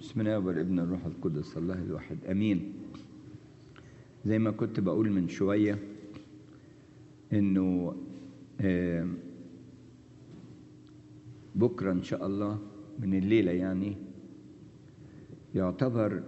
بسم الله والابن الروح القدس الله الواحد امين. زي ما كنت بقول من شويه انه بكره ان شاء الله من الليله يعني يعتبر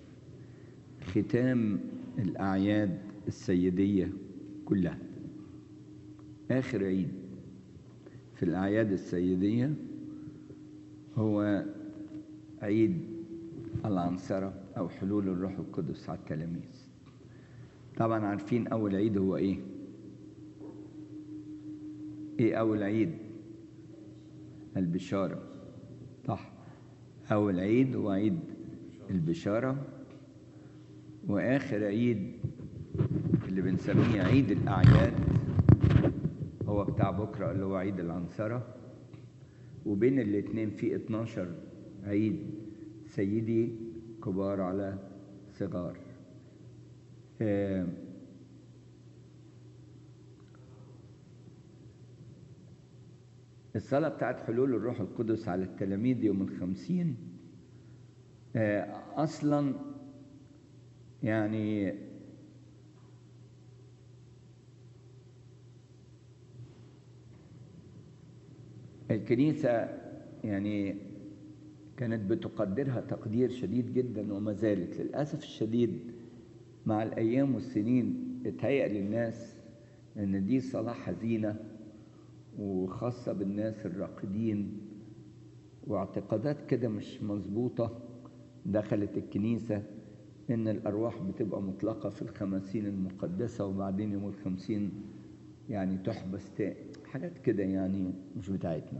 ختام الاعياد السيديه كلها. اخر عيد في الاعياد السيديه هو عيد العنصرة أو حلول الروح القدس على التلاميذ. طبعا عارفين أول عيد هو إيه؟ إيه أول عيد؟ البشارة، صح. أول عيد هو عيد البشارة، وآخر عيد اللي بنسميه عيد الأعياد هو بتاع بكرة اللي هو عيد العنصرة. وبين الاتنين في 12 عيد سيدي كبار على صغار. الصلاة بتاعت حلول الروح القدس على التلاميذ يوم 50 أصلا يعني الكنيسة يعني كانت بتقدرها تقدير شديد جدا، وما زالت للأسف الشديد مع الأيام والسنين اتهيأ للناس إن دي صلاة حزينة وخاصة بالناس الراقدين، واعتقادات كده مش مظبوطة دخلت الكنيسة إن الأرواح بتبقى مطلقة في الخمسين المقدسة وبعدين يوم 50 يعني تحبس حاجات كده يعني مش بتاعتنا.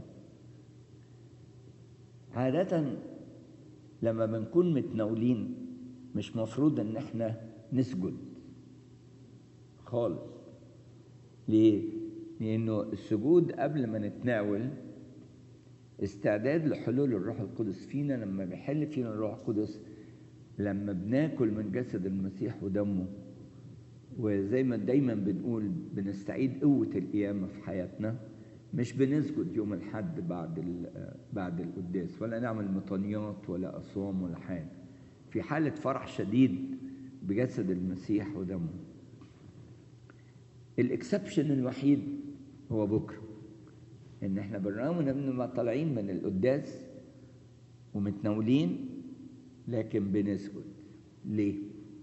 عادة لما بنكون متناولين مش مفروض ان احنا نسجد خالص. ليه؟ لانه السجود قبل ما نتناول استعداد لحلول الروح القدس فينا. لما بيحل فينا الروح القدس لما بناكل من جسد المسيح ودمه، وزي ما دايما بنقول بنستعيد قوة القيامة في حياتنا. مش بنسجد يوم الحد بعد القداس، ولا نعمل مطانيات ولا أصوام ولا حاجة، في حالة فرح شديد بجسد المسيح ودمه. الاكسبشن الوحيد هو بكرة، ان احنا بالرغم ان احنا طالعين من القداس ومتناولين لكن بنسجد. ليه؟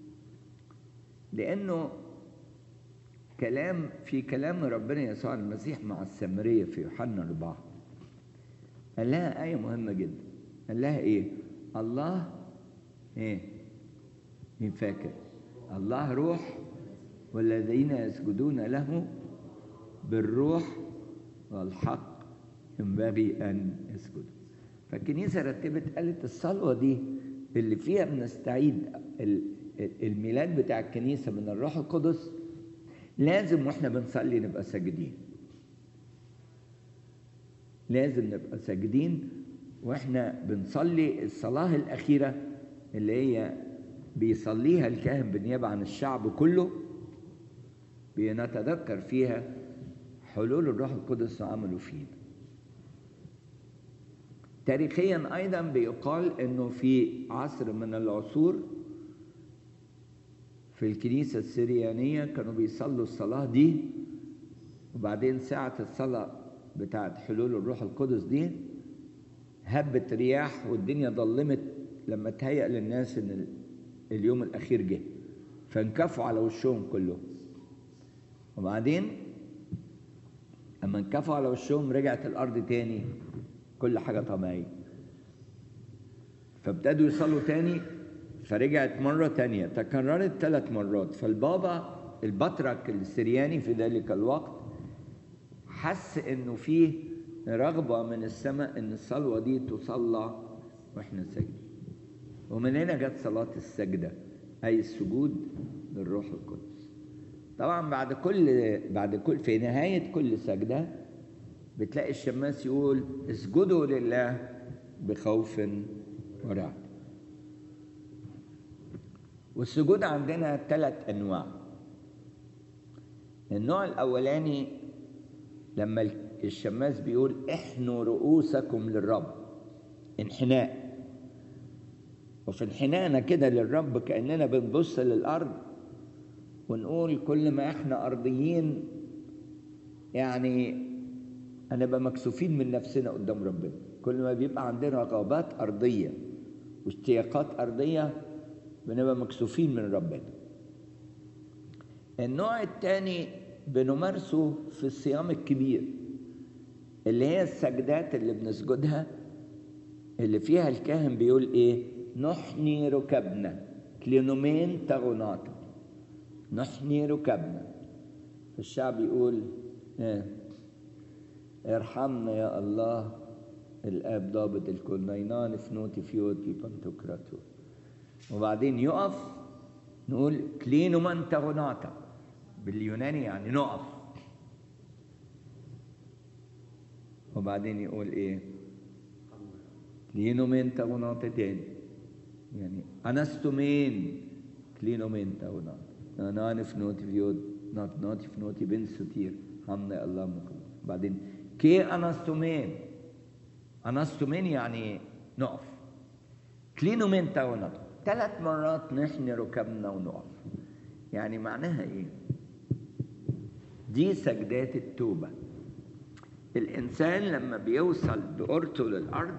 لانه في كلام ربنا يسوع المسيح مع السامرية في يوحنا 4 قال لها آية مهمة جدا. قال لها إيه؟ الله إيه؟ مين فاكر؟ الله روح والذين يسجدون له بالروح والحق ينبغي أن يسجدوا. فالكنيسة رتبت قالت الصلوة دي اللي فيها بنستعيد الميلاد بتاع الكنيسة من الروح القدس لازم واحنا بنصلي نبقى ساجدين. لازم نبقى ساجدين واحنا بنصلي الصلاة الأخيرة اللي هي بيصليها الكاهن بالنيابة عن الشعب كله، بنتذكر فيها حلول الروح القدس وعمله فينا. تاريخيا أيضا بيقال إنه في عصر من العصور في الكنيسة السريانية كانوا بيصلوا الصلاة دي، وبعدين ساعة الصلاة بتاعت حلول الروح القدس دي هبت رياح والدنيا ضلمت لما تهيأ للناس ان اليوم الأخير جه، فانكفوا على وشهم كلهم. وبعدين اما انكفوا على وشهم رجعت الأرض تاني كل حاجة طبيعية، فابتدوا يصلوا تاني فرجعت مرة تانية، تكررت 3 مرات. فالبابا البطرك السرياني في ذلك الوقت حس انه فيه رغبة من السماء ان الصلوة دي تصلى واحنا ساجدين، ومن هنا جت صلاة السجدة اي السجود للروح القدس. طبعا بعد كل في نهاية كل سجدة بتلاقي الشماس يقول اسجدوا لله بخوف ورعب. والسجود عندنا 3 أنواع. النوع الأولاني لما الشماس بيقول احنوا رؤوسكم للرب، انحناء. وفي انحنانا كده للرب كأننا بنبص للأرض ونقول كل ما احنا أرضيين يعني هنبقى مكسوفين من نفسنا قدام ربنا. كل ما بيبقى عندنا رغبات أرضية واشتياقات أرضية بنبقى مكسوفين من ربنا. النوع الثاني بنمارسه في الصيام الكبير، اللي هي السجدات اللي بنسجدها، اللي فيها الكاهن بيقول ايه؟ نحني ركبنا كلينومين تاغوناتا، نحني ركبنا. فالشعب يقول ارحمنا يا الله الاب ضابط الكل، نينان فنوتي فيوتي بانتوكراتو. وبعدين يقف نقول كلينومان تاغوناتا، باليوناني يعني نقف. وبعدين يقول ايه؟ كلينومين تاغوناتا تاني، يعني انستومين كلينومين تاغوناتا، نان فنوتي فيوت نوتي فنوتي بن ستير حمنا الله مكبر. بعدين كي انستومين، انستومين يعني نقف. كلينومين تاغوناتا 3 مرات نحني ركبنا ونقف. يعني معناها ايه؟ دي سجدات التوبة. الإنسان لما بيوصل بقرته للأرض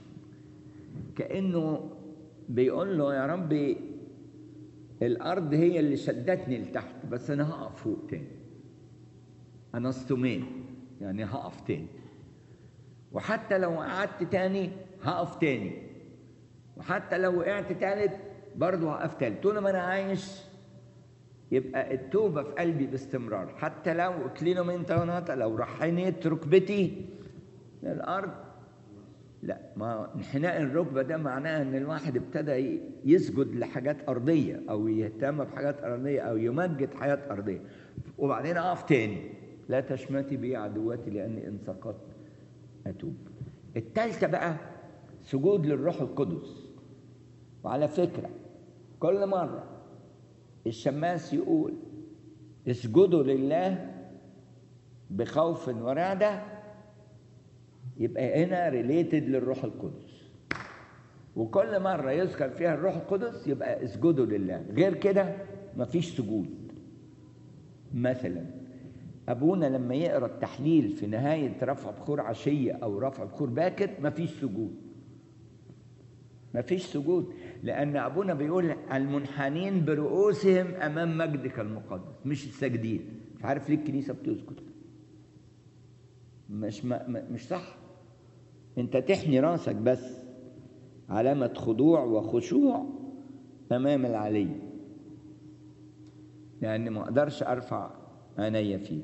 كأنه بيقول له يا ربي الأرض هي اللي شدتني لتحت، بس أنا هقف فوق تاني. أنا استمين يعني هقف تاني، وحتى لو قعدت تاني هقف تاني، وحتى لو وقعت تالت برضه هقف تالت. طول ما أنا عايش يبقى التوبة في قلبي باستمرار، حتى لو كلينومين تاغوناتا، لو رحنيت ركبتي للأرض. لا، ما انحناء الركبة ده معناه ان الواحد ابتدى يسجد لحاجات أرضية أو يهتم بحاجات أرضية أو يمجد حياة أرضية. وبعدين أقف تاني، لا تشمتي بي عدواتي لأني إن سقطت أتوب. التالتة بقى سجود للروح القدس. وعلى فكرة كل مرة الشماس يقول اسجدوا لله بخوف ورعدة، يبقى هنا ريليتد للروح القدس. وكل مرة يذكر فيها الروح القدس يبقى اسجدوا لله، غير كده مفيش سجود. مثلا أبونا لما يقرأ التحليل في نهاية رفع بخور عشية أو رفع بخور باكر مفيش سجود، مفيش سجود، لأن أبونا بيقول المنحنين برؤوسهم أمام مجدك المقدس، مش الساجدين. مش عارف ليه الكنيسة بتسجد، مش صح. أنت تحني راسك بس، علامة خضوع وخشوع أمام العلي، يعني ما أقدرش أرفع عيني فيه.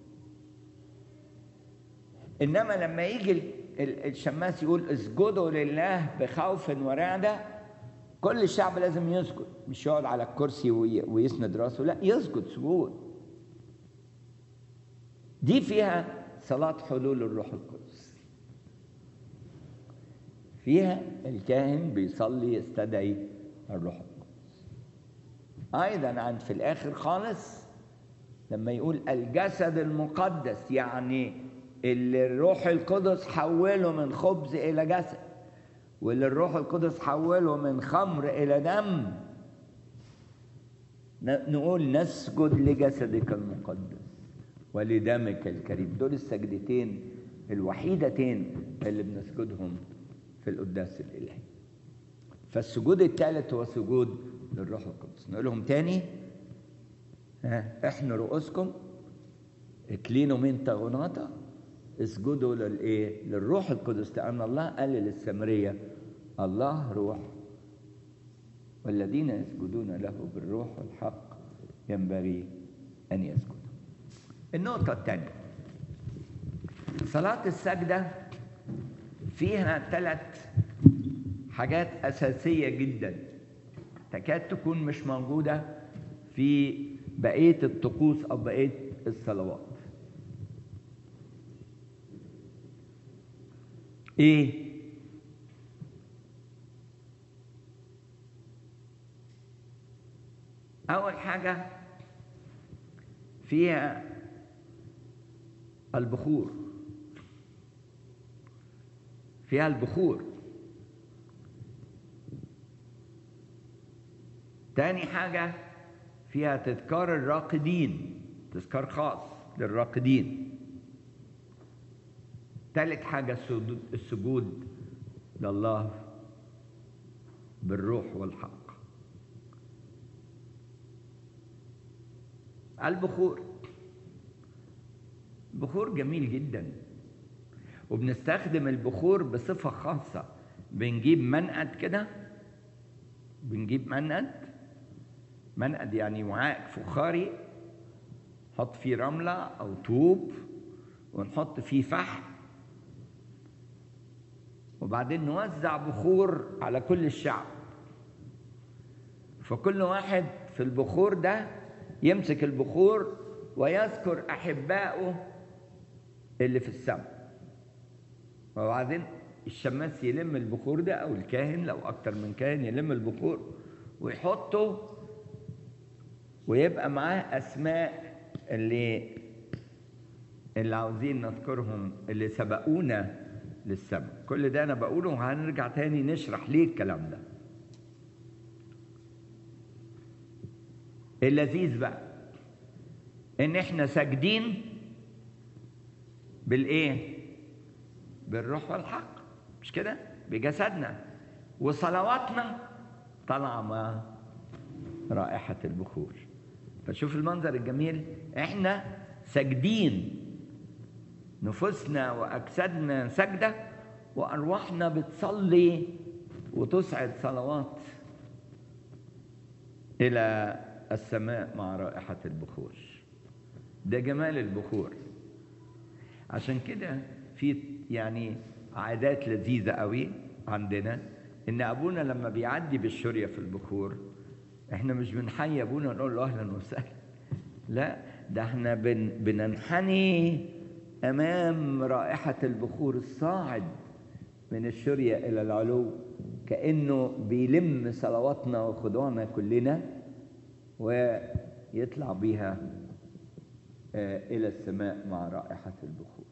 إنما لما يجي الشماس يقول اسجدوا لله بخوف ورعدة، كل الشعب لازم يسجد، مش يقعد على الكرسي ويسند راسه، لا، يسجد سجود. دي فيها صلاة حلول الروح القدس، فيها الكاهن بيصلي يستدعي الروح القدس. أيضا عند في الآخر خالص لما يقول الجسد المقدس، يعني اللي الروح القدس حوله من خبز إلى جسد، واللي الروح القدس حوله من خمر إلى دم، نقول نسجد لجسدك المقدس ولدمك الكريم. دول السجدتين الوحيدتين اللي بنسجدهم في القداس الإلهي. فالسجود الثالث هو سجود للروح القدس. نقولهم تاني: احنا رؤوسكم اكلينوا من تاغوناتا، اسجدوا للايه؟ للروح القدس، لأن الله قال للسامرية الله روح والذين يسجدون له بالروح والحق ينبغي أن يسجدوا. النقطة الثانية، صلاة السجدة فيها 3 حاجات أساسية جدا تكاد تكون مش موجودة في بقية الطقوس أو بقية الصلوات. إيه؟ أول حاجة فيها البخور، فيها البخور. تاني حاجة فيها تذكار الراقدين، تذكار خاص للراقدين. تالت حاجة السجود لله بالروح والحق. البخور جميل جدا، وبنستخدم البخور بصفة خاصة. بنجيب منقد كده، بنجيب منقد يعني وعاء فخاري، نحط فيه رملة أو طوب ونحط فيه فحم، وبعدين نوزع بخور على كل الشعب. فكل واحد في البخور ده يمسك البخور ويذكر أحبائه اللي في السماء، وبعدين الشماس يلم البخور ده، أو الكاهن لو أكتر من كاهن يلم البخور ويحطه، ويبقى معاه أسماء اللي عاوزين نذكرهم، اللي سبقونا للسماء. كل ده أنا بقوله، وهنرجع تاني نشرح ليه الكلام ده. اللذيذ بقى إن إحنا ساجدين بالإيه؟ بالروح والحق، مش كده؟ بجسدنا، وصلواتنا طالعة مع رائحة البخور. فشوف المنظر الجميل، إحنا ساجدين، نفوسنا وأجسادنا سجدة، وأرواحنا بتصلي وتسعد صلوات إلى السماء مع رائحة البخور. ده جمال البخور. عشان كده في يعني عادات لذيذة قوي عندنا، إن أبونا لما بيعدي بالشرية في البخور، إحنا مش بنحيي أبونا ونقول له أهلا وسهلا، لا، ده إحنا بننحني أمام رائحة البخور الصاعد من الشرية إلى العلو، كأنه بيلم صلواتنا وخضوعنا كلنا ويطلع بيها إلى السماء مع رائحة البخور.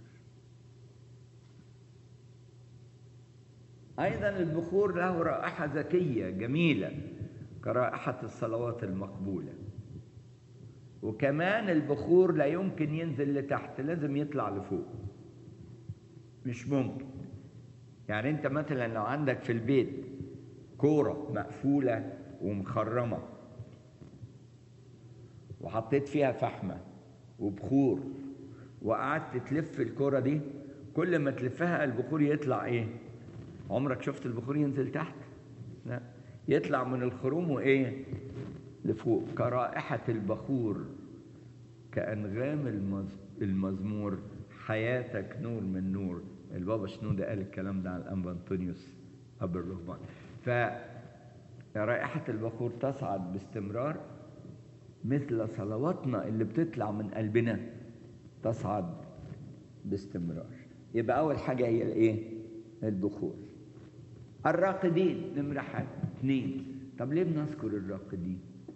أيضا البخور له رائحة ذكية جميلة كرائحة الصلوات المقبولة. وكمان البخور لا يمكن ينزل لتحت، لازم يطلع لفوق، مش ممكن. يعني انت مثلا لو عندك في البيت كورة مقفولة ومخرمة وحطيت فيها فحمة وبخور وقعدت تلف الكورة دي، كل ما تلفها البخور يطلع ايه؟ عمرك شفت البخور ينزل تحت؟ لا، يطلع من الخروم وايه؟ لفوق. كرائحة البخور كأنغام المزمور، حياتك نور من نور. البابا شنودة قال الكلام ده عن الأنبا أنطونيوس أب الرهبان. فرائحة البخور تصعد باستمرار، مثل صلواتنا اللي بتطلع من قلبنا تصعد باستمرار. يبقى أول حاجة هي الإيه؟ البخور. الراقدين نمرة 2. طب ليه بنذكر الراقدين؟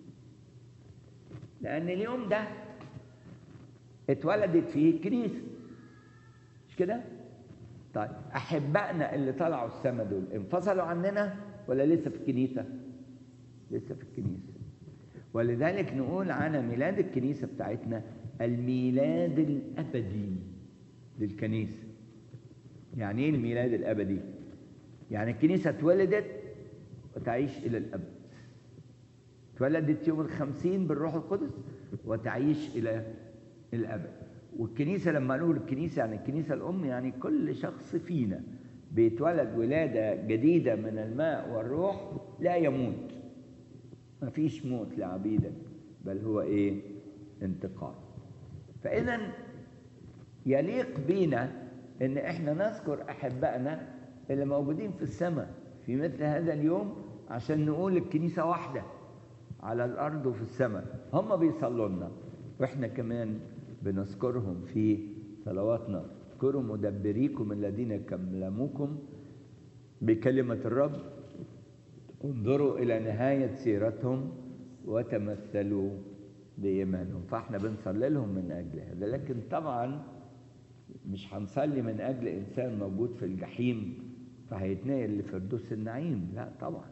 لأن اليوم ده اتولدت فيه الكنيسة، مش كده؟ طيب أحبائنا اللي طلعوا السما دول انفصلوا عننا ولا لسه في الكنيسة؟ لسه في الكنيسة. ولذلك نقول على ميلاد الكنيسة بتاعتنا الميلاد الأبدي للكنيسة. يعني إيه الميلاد الأبدي؟ يعني الكنيسة اتولدت وتعيش إلى الأبد. اتولدت يوم 50 بالروح القدس وتعيش إلى الأبد. والكنيسة لما نقول الكنيسة يعني الكنيسة الأم، يعني كل شخص فينا بيتولد ولادة جديدة من الماء والروح لا يموت. ما فيش موت لعبيدك، بل هو إيه؟ انتقال. فإذا يليق بينا إن إحنا نذكر أحبائنا اللي موجودين في السماء في مثل هذا اليوم، عشان نقول الكنيسة واحدة على الأرض وفي السماء. هم بيصلوا لنا وإحنا كمان بنذكرهم في صلواتنا. اذكروا مدبريكم الذين كلموكم بكلمة الرب، انظروا إلى نهاية سيرتهم وتمثلوا بإيمانهم. فإحنا بنصلي لهم من أجل هذا. لكن طبعا مش هنصلي من أجل إنسان موجود في الجحيم فهيتنقل لفردوس النعيم، لا طبعا.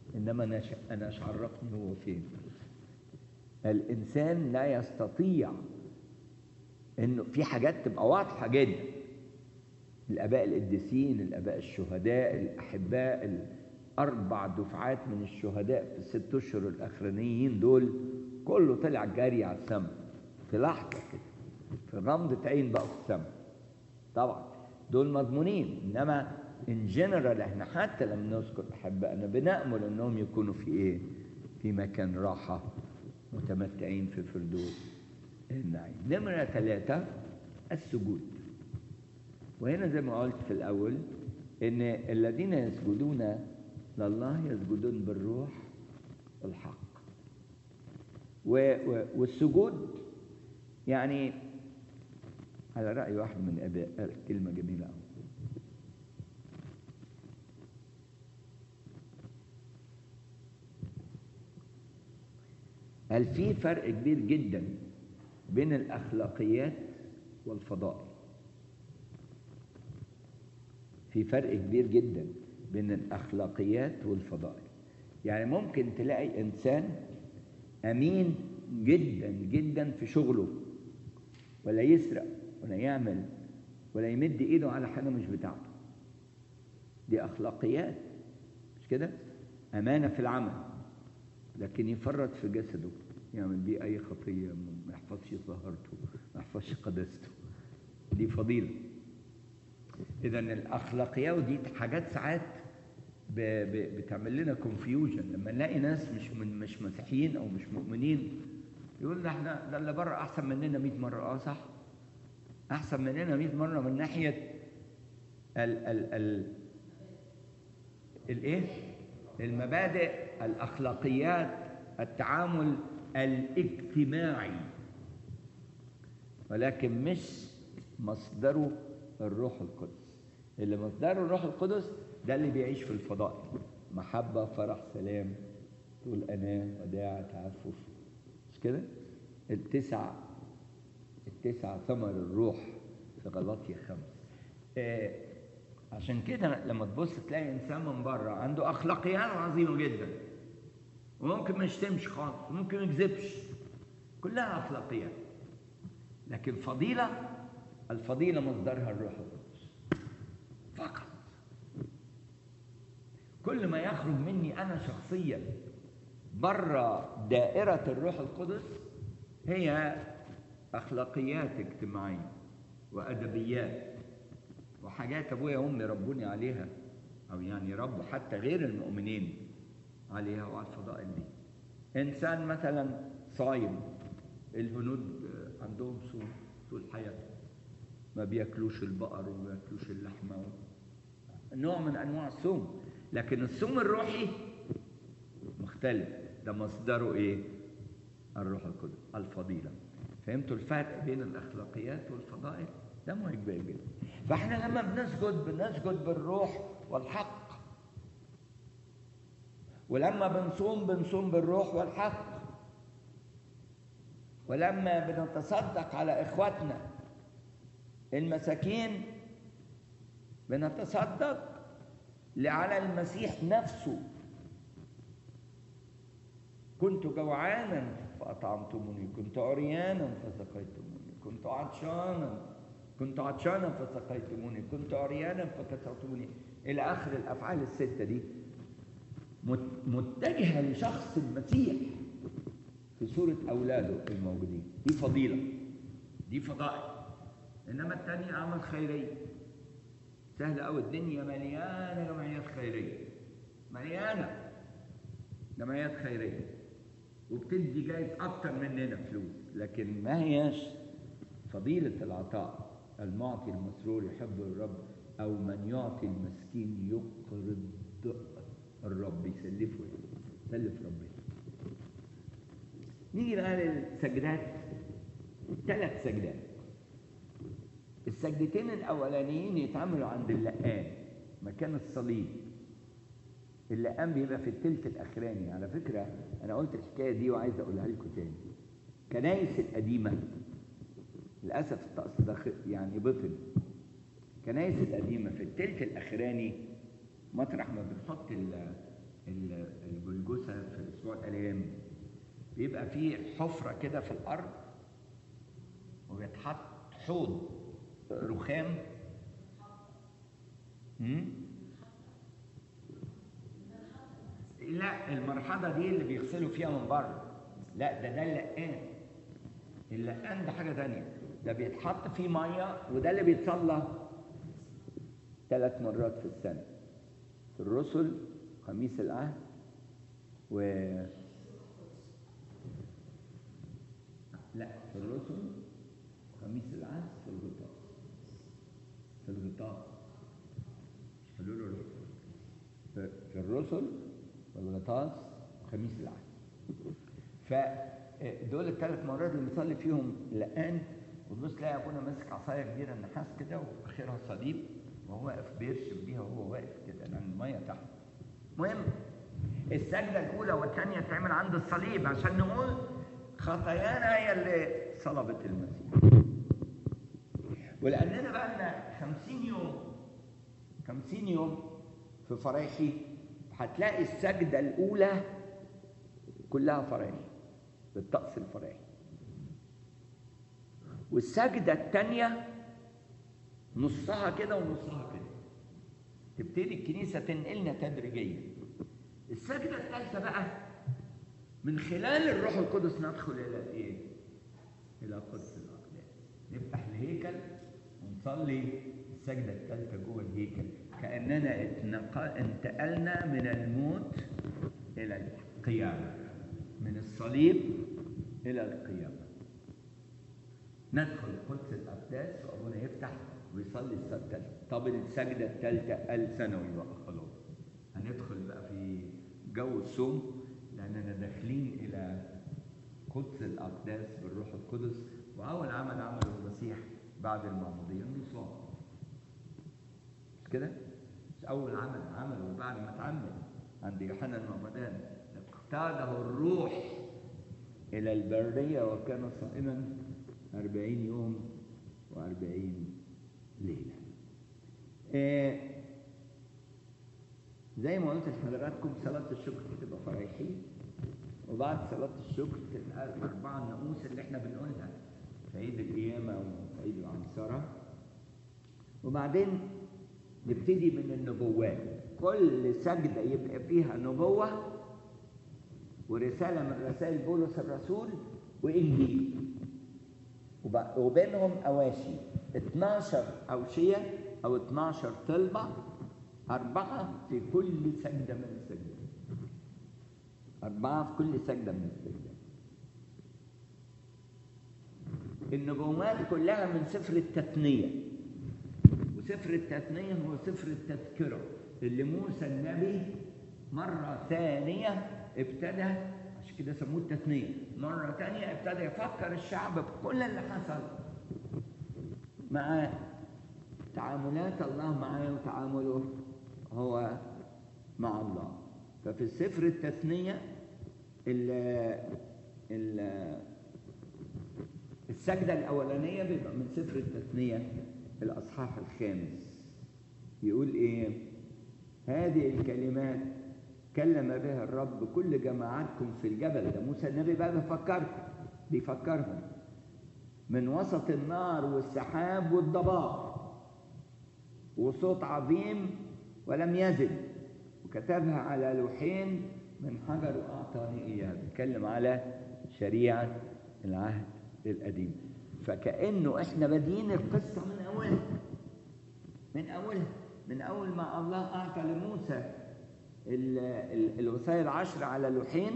إنما أنا إيش عرفني هو فين؟ الإنسان لا يستطيع إنه في حاجات تبقى واضحة جدا. الآباء القديسين، الآباء الشهداء، الأحباء، ال4 دفعات من الشهداء في ال6 أشهر الأخرانيين دول، كله طلع جاري على السماء في لحظة كده، في غمضة عين بقى في السماء. طبعا دول مضمونين، إنما إن جنرال إحنا حتى لما نذكر أحبائنا بنأمل إنهم يكونوا في إيه؟ في مكان راحة، متمتعين في فردوس النعيم. نمرة 3 السجود. وهنا زي ما قلت في الأول إن الذين يسجدون لله يسجدون بالروح والحق. والسجود يعني على رأي واحد من الآباء كلمة جميلة أوي. هل في فرق كبير جدا بين الأخلاقيات والفضائل؟ في فرق كبير جدا بين الأخلاقيات والفضائل. يعني ممكن تلاقي إنسان أمين جدا جدا في شغله، ولا يسرق ولا يعمل ولا يمد إيده على حاجة مش بتاعته. دي أخلاقيات، مش كده؟ أمانة في العمل، لكن يفرط في جسده، يعمل بيه أي خطية، ما يحفظش طهارته، ما يحفظش قداسته. دي فضيلة. إذا الأخلاقيات ودي حاجات ساعات بتعمل لنا كونفيوجن لما نلاقي ناس مش مسيحيين أو مش مؤمنين، يقول احنا ده اللي بره أحسن مننا 100 مرة. صح، أحسن مننا 100 مرة من ناحية الإيه؟ المبادئ، الأخلاقيات، التعامل الاجتماعي، ولكن مش مصدره الروح القدس. اللي مصدره الروح القدس ده اللي بيعيش في الفضائل: محبة، فرح، سلام، طول أناة، وداعة، تعفف. مش كده؟ التسع ثمر الروح في غلاطية 5. عشان كده لما تبص تلاقي إنسان من بره عنده أخلاقيات عظيمة جدا، وممكن ما يشتمش خالص، وممكن ما يكذبش، كلها أخلاقيات، لكن الفضيلة مصدرها الروح القدس فقط. كل ما يخرج مني أنا شخصيا بره دائرة الروح القدس هي أخلاقيات اجتماعية وأدبيات وحاجات أبويا وأمي ربوني عليها، أو يعني ربوا حتى غير المؤمنين عليها وعلى الفضائل دي. إنسان مثلا صايم، الهنود عندهم صوم طول حياتهم، ما بياكلوش البقر وما بياكلوش اللحمة، نوع من أنواع الصوم. لكن الصوم الروحي مختلف، ده مصدره إيه؟ الروح القدس، الفضيلة. فهمتوا الفرق بين الأخلاقيات والفضائل؟ ده مهم جدا. فإحنا لما بنسجد بالروح والحق، ولما بنصوم بالروح والحق، ولما بنتصدق على إخواتنا المساكين بنتصدق على المسيح نفسه. كنت جوعانا فأطعمتموني، كنت عريانا فسقيتموني، كنت عطشانا فسقيتموني، كنت عريانا فكسوتموني، إلى آخر الأفعال ال6 دي متجهة لشخص المسيح في صورة أولاده الموجودين. دي فضيلة، دي فضائل. إنما التانية عمل خيرية سهلة أوي. الدنيا مليانة جمعيات خيرية، مليانة جمعيات خيرية، وبتدي جايز أكتر مننا فلوس، لكن ما هياش فضيلة العطاء. المعطي المسرور يحب الرب، أو من يعطي المسكين يقرض الرب، يسلفه، يسلف ربنا. نيجي بقى للسجدات، 3 سجدات. السجدتين الأولانيين يتعملوا عند اللقان مكان الصليب. اللقان بيبقى في الثلث الأخراني. على فكرة أنا قلت الحكاية دي وعايز أقولها لكم تاني. كنايس القديمة للأسف الطقس ده يعني بطل. كنايس القديمة في الثلث الأخراني مطرح ما بنحط والآلام، بيبقى فيه حفرة كده في الأرض وبيتحط حوض رخام. لا، المرحاضة دي اللي بيغسلوا فيها من بره، لا ده اللقان. اللقان ده حاجة تانية، ده بيتحط فيه مية، وده اللي بيتصلى 3 مرات في السنة، في الرسل، خميس العهد، لا في الرسل، خميس العهد، في الغطاس، قالوا له في الرسل والغطاس وخميس العهد. فدول ال3 مرات اللي بنصلي فيهم لقان، وتبص تلاقي ابونا ماسك عصايه كبيره نحاس كده واخرها صليب، وهو واقف بيرشم بيها وهو واقف كده لان الميه تحت. المهم السجده الاولى والثانيه تعمل عند الصليب عشان نقول خطايانا هي اللي صلبت المسيح. ولاننا بقى لنا 50 يوم في فرايحي، هتلاقي السجده الاولى كلها فرايحي بالطقس الفرايحي، والسجده الثانيه نصها كده ونصها كده، تبتدي الكنيسه تنقلنا تدريجيا. السجده الثالثه بقى من خلال الروح القدس ندخل الى ايه؟ الى قدس الاقداس، نفتح الهيكل ونصلي السجده الثالثه جوه الهيكل، كاننا انتقلنا من الموت الى القيامه، من الصليب الى القيامه. ندخل قدس الاقداس وابونا يفتح ويصلي السجده الثالثه. طب السجده الثالثه قال ثانوي بقى خلاص، هندخل بقى في جو الصوم، لاننا داخلين الى قدس الاقداس بالروح القدس. واول عمل عمله المسيح بعد المعموديه انه صام، مش كده؟ مش اول عمل عمله بعد ما اتعمد عند يوحنا المعمدان، اقتاده الروح الى البريه وكان صائما 40 يوم و40 ليله. زي ما قلت لحضراتكم صلاه الشكر بتبقى فرايحي، وبعد صلاه الشكر تبقى ال4 ناموس اللي احنا بنقولها في عيد القيامه وفي عيد العنصره. وبعدين نبتدي من النبوات، كل سجده يبقى فيها نبوه ورساله من رسائل بولس الرسول وانجيل، وبينهم اواشي 12 اوشيه او 12 طلبه، 4 في كل سجده من السجدات، 4 في كل سجده من السجدات. النبوات كلها من سفر التثنيه، وسفر التثنيه هو سفر التذكره اللي موسى النبي مره ثانيه ابتدى، عشان كده سموه التثنيه، مره ثانيه ابتدى يفكر الشعب بكل اللي حصل مع تعاملات الله معاه وتعامله هو مع الله. ففي سفر التثنيه السجدة الأولانية بيبقى من سفر التثنية الأصحاح 5، يقول إيه؟ هذه الكلمات كلم بها الرب كل جماعتكم في الجبل. ده موسى النبي بقى بيفكرهم من وسط النار والسحاب والضباب وصوت عظيم ولم يزل، وكتبها على لوحين من حجر وأعطاني إياه. بيتكلم على شريعة العهد القديم. فكأنه احنا بادئين القصة من أول ما الله أعطى لموسى الوصايا ال10 على لوحين.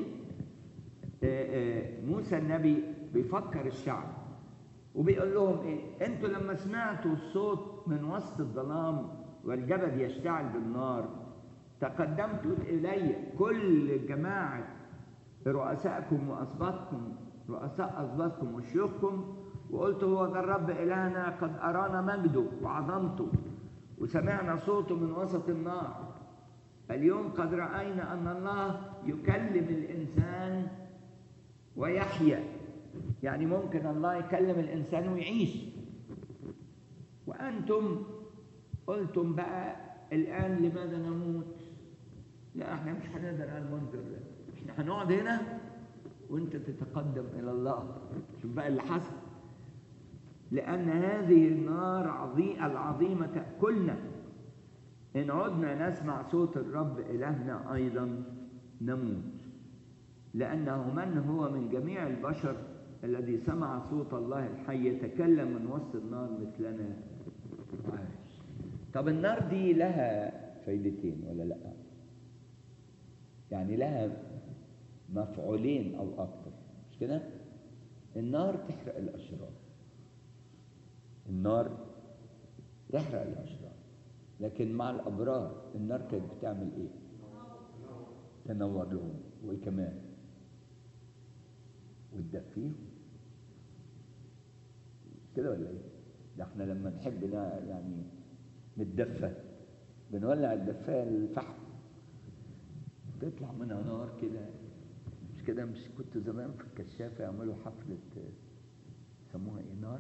موسى النبي بيفكر الشعب وبيقول لهم ايه؟ انتوا لما سمعتوا الصوت من وسط الظلام والجبل يشتعل بالنار، تقدمتوا الي كل جماعه رؤسائكم واسباطكم، رؤساء اسباطكم وشيوخكم، وقلت هو ذا الرب الهنا قد ارانا مجده وعظمته، وسمعنا صوته من وسط النار. اليوم قد راينا ان الله يكلم الانسان ويحيا، يعني ممكن الله يكلم الانسان ويعيش. وانتم قلتم بقى الان لماذا نموت؟ لا احنا مش هنقدر على المنظر ده، احنا هنقعد هنا وانت تتقدم الى الله. شوف بقى اللي حصل. لان هذه النار العظيمه تاكلنا ان عدنا نسمع صوت الرب الهنا ايضا نموت. لانه من هو من جميع البشر الذي سمع صوت الله الحي يتكلم من وسط النار مثلنا عايش. طب النار دي لها فايدتين ولا لا؟ يعني لها مفعولين او اكتر، مش كده؟ النار تحرق الاشرار، النار تحرق الاشرار. لكن مع الابرار النار كانت بتعمل ايه؟ تنور لهم. وايه كمان؟ وتدفيهم. كده ولا ايه؟ ده احنا لما نحب يعني نتدفى بنولع الدفايه الفحم تطلع منها نار كده، مش كده؟ مش كنت زمان في الكشافه يعملوا حفله يسموها ايه؟ نار؟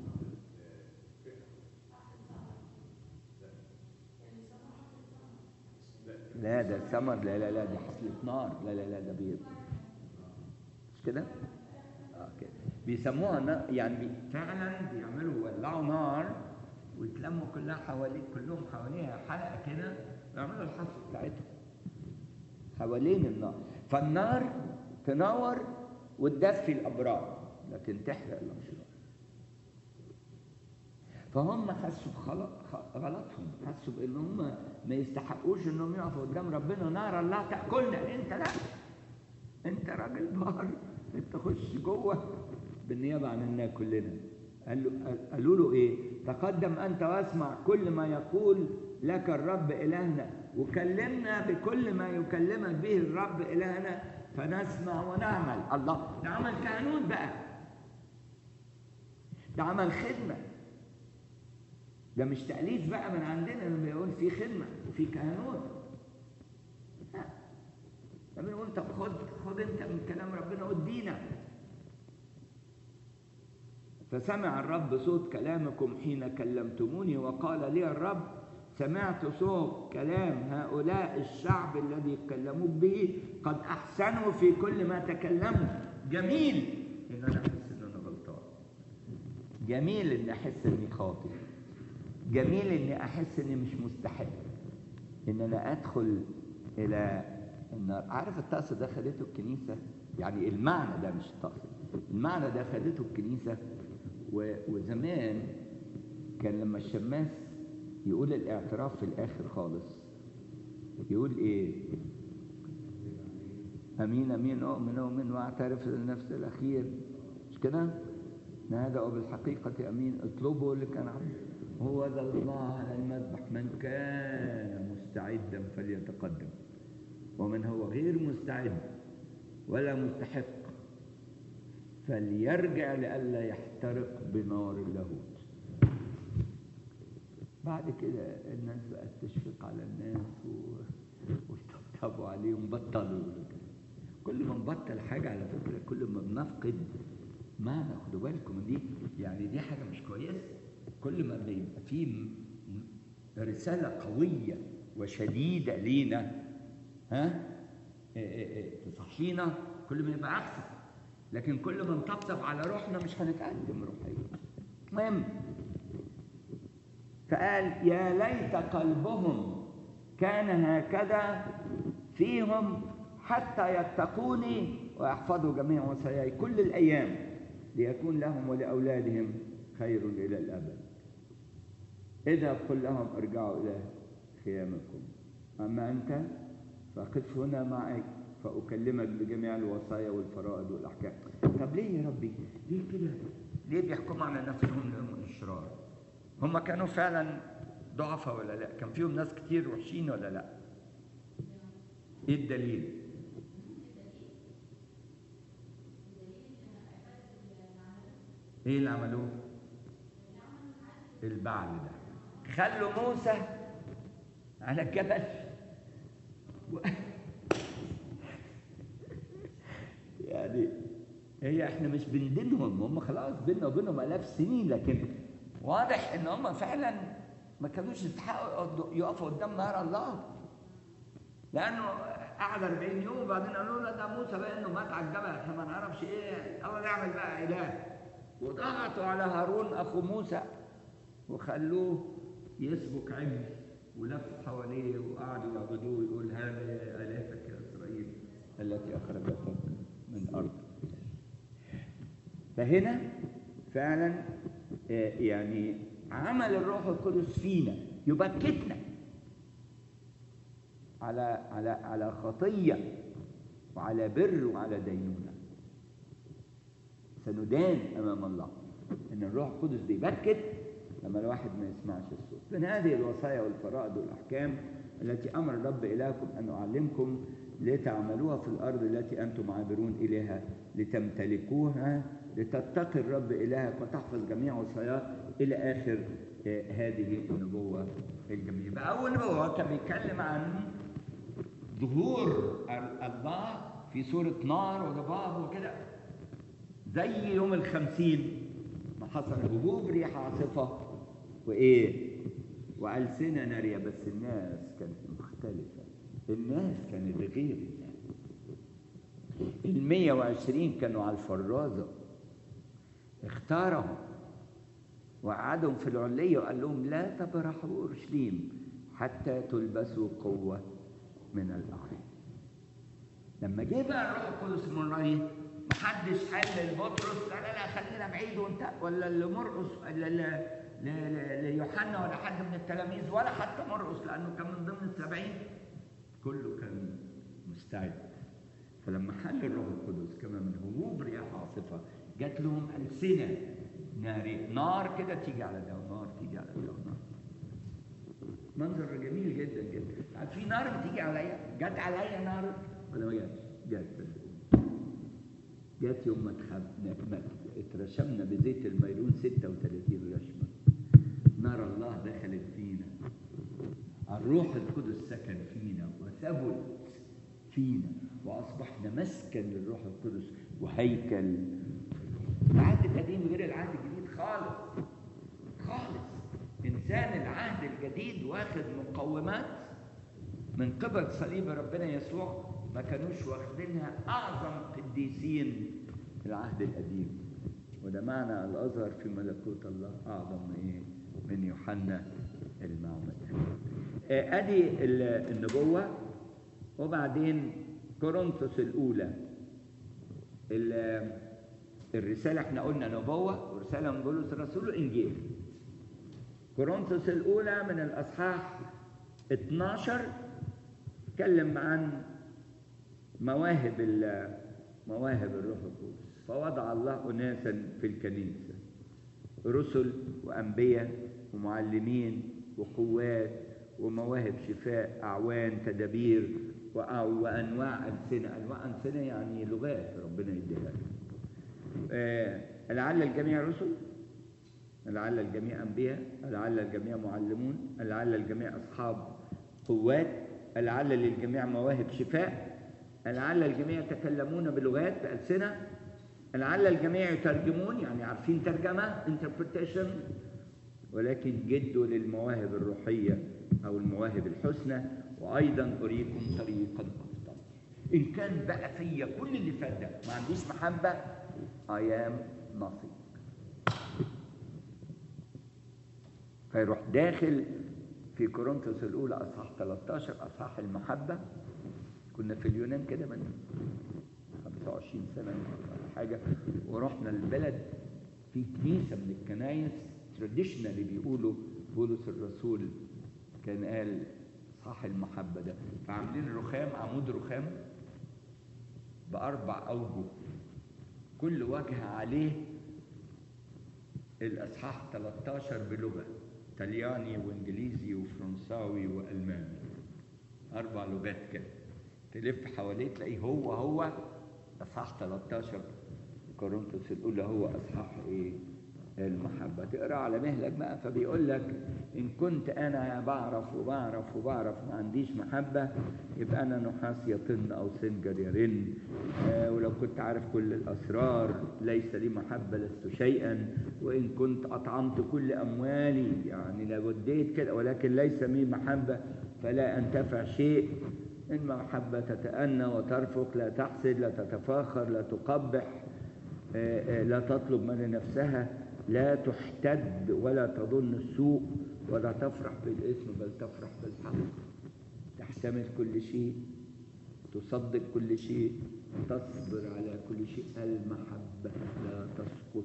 لا ده سمر، لا لا لا دي حفله نار، لا لا لا ده مش كده؟ كده بيسموها يعني فعلا بيعملوا يولعوا نار ويتلموا كلها كلهم حواليها حلقه كده ويعملوا الحفله بتاعتهم حوالين النار. فالنار تنور وتدفي الابرار لكن تحرق الاشرار. فهم حسوا غلطهم، حسوا بان هم ما يستحقوش انهم يقفوا قدام ربنا نار الله تاكلنا. انت لا، انت راجل بار، انت خش جوه بالنيابه عننا كلنا. قالوا له ايه؟ تقدم انت واسمع كل ما يقول لك الرب الهنا، وكلمنا بكل ما يكلمك به الرب الهنا فنسمع ونعمل. الله، ده عمل كهنوت بقى، ده عمل خدمه، ده مش تأليف بقى من عندنا لما يقول في خدمه وفي كهنوت. لما نقول طب خد انت من كلام ربنا وادينا. فسمع الرب صوت كلامكم حين كلمتموني، وقال لي الرب سمعت صوت كلام هؤلاء الشعب الذي كلموك به، قد احسنوا في كل ما تكلموا. جميل ان انا احس ان انا غلطان، جميل ان احس اني خاطئ، جميل اني احس اني مش مستحق ان انا ادخل الى النار. عارف الطقس ده خدته الكنيسه، يعني المعنى ده مش الطقس، المعنى ده خدته الكنيسه. وزمان كان لما الشماس يقول الاعتراف في الاخر خالص يقول ايه؟ امين امين اؤمن واعترف للنفس الاخير، مش كده؟ نادوا بالحقيقه امين اطلبوا اللي كان عبد هو ذا الله على المذبح، من كان مستعدا فليتقدم، ومن هو غير مستعد ولا مستحق فليرجع لئلا يحترق بنار اللاهوت. بعد كده الناس بقت تشفق على الناس ويطبطبوا عليهم، بطلوا. كل ما نبطل حاجه على فكره كل ما بنفقد معنى. خدوا بالكم دي، يعني دي حاجه مش كويسه. كل ما بيبقى فيه رساله قويه وشديده لينا تصحينا، كل ما يبقى احسن. لكن كل ما نطبطب على روحنا مش هنتقدم روحيا. المهم فقال يا ليت قلبهم كان هكذا فيهم حتى يتقوني ويحفظوا جميع وصاياي كل الايام ليكون لهم ولاولادهم خير الى الابد. اذا قل لهم ارجعوا الى خيامكم، اما انت فقف هنا معي فأكلمك بجميع الوصايا والفرائض والأحكام. طب ليه يا ربي؟ ليه كده؟ ليه بيحكموا على نفسهم لهم الأشرار؟ هم كانوا فعلا ضعفاء ولا لا؟ كان فيهم ناس كتير وحشين ولا لا؟ إيه الدليل؟ إيه اللي عملوه؟ البعل ده خلوا موسى على الجبل يعني هي احنا مش بندينهم، هم خلاص بيننا وبينهم آلاف سنين، لكن واضح ان هم فعلا ما كانوش يستحقوا يقفوا قدام نار الله، لانه قعد 40 يوم وبعدين قالوا له ده موسى بقى انه مات على الجبل، احنا ما نعرفش ايه، الله نعمل بقى اله. وضغطوا على هارون اخو موسى وخلوه يسبك عجل ولفوا حواليه وقعدوا يعبدوه ويقول هذه الهتك يا اسرائيل التي اخرجتك من ارض. فهنا فعلا يعني عمل الروح القدس فينا يبكتنا على خطيه وعلى بر وعلى دينونه. سندان امام الله ان الروح القدس بيبكت لما الواحد ما يسمعش الصوت. من هذه الوصايا والفرائض والاحكام التي امر الرب الهكم ان اعلمكم لتعملوها في الارض التي انتم عابرون اليها لتمتلكوها لتتقي الرب الهك وتحفظ جميع وصاياه الى اخر هذه النبوه الجميله. اول نبوه كان بيتكلم عن ظهور الله في صوره نار وضباب وكده، زي يوم الخمسين ما حصل هبوب ريح عاصفه وايه والسنه ناريه. بس الناس كانت مختلفه، الناس كانت غير الناس. 120 كانوا على الفرازه، اختارهم وقعدهم في العليه وقال لهم لا تبرحوا اورشليم حتى تلبسوا قوه من الاعلى. لما جه بقى الروح القدس المره دي محدش قال لبطرس لا لا لا خلينا بعيد وانت، ولا لمرقس ولا ليوحنا ولا حد من التلاميذ ولا حتى مرقس لانه كان من ضمن ال70، كله كان مستعد. فلما حل الروح القدس كما من هبوب رياح عاصفه جات لهم ألسنة نار كده تيجي على ده ونار تيجي على ده ونار. منظر جميل جدا جدا. في نار بتيجي عليا، جت عليا نار ولا ما جاتش؟ جت. جات يوم ما اترشمنا بزيت الميرون 36 رشمه. نار الله دخلت فينا، الروح القدس سكن فينا وثبت فينا واصبحنا مسكن للروح القدس وهيكل. العهد القديم غير العهد الجديد خالص خالص. انسان العهد الجديد واخد مقومات من قبل صليب ربنا يسوع ما كانوش واخدينها اعظم قديسين العهد القديم. وده معنى الازهر في ملكوت الله اعظم من يوحنا المعمدان. ادي النبوه. وبعدين كورنثوس الاولى الرساله، احنا قلنا نبوه ورساله من بولس الرسول وانجيل. كورنثوس الاولى من الاصحاح 12 اتكلم عن مواهب الروح القدس. فوضع الله اناسا في الكنيسه رسل وانبياء ومعلمين وقوات ومواهب شفاء اعوان تدابير وانواع السنه. انواع السنه يعني لغات ربنا يديها. لعل الجميع رسل، لعل الجميع انبياء، لعل الجميع معلمون، لعل الجميع اصحاب قوات، لعل للجميع مواهب شفاء، لعل الجميع يتكلمون بلغات بألسنة، لعل الجميع يترجمون يعني عارفين ترجمة interpretation، ولكن جدوا للمواهب الروحية أو المواهب الحسنى. وأيضا أريكم طريقا أفضل. إن كان بقى فيا كل اللي فات ده ما عنديش محبة I am nothing. فيروح داخل في كورنثوس الأولى أصحاح 13 أصحاح المحبة. كنا في اليونان كده من 25 سنة ولا حاجة، ورحنا البلد في كنيسة من الكنايس تراديشنالي بيقولوا بولس الرسول كان قال أصحاح المحبة ده. فعاملين رخام، عمود رخام ب4 أوجه، كل وجه عليه الأصحاح 13 بلغة، طلياني وإنجليزي وفرنساوي وألماني، 4 لغات كده. تلف حواليه تلاقيه هو اصحاح 13 كورنثوس الاولى هو اصحاح المحبه. تقرا على مهلك بقى. فبيقول لك ان كنت انا بعرف ما عنديش محبه يبقى انا نحاس يطن او سنجر يرن. ولو كنت عارف كل الاسرار ليس لي محبه لست شيئا. وان كنت اطعمت كل اموالي يعني لو اديت كده ولكن ليس لي محبه فلا انتفع شيء. المحبة تتأنى وترفق، لا تحسد، لا تتفاخر، لا تقبح، لا تطلب ما لنفسها، لا تحتد ولا تظن السوء، ولا تفرح بالإثم بل تفرح بالحق، تحتمل كل شيء، تصدق كل شيء، تصبر على كل شيء. المحبة لا تسقط.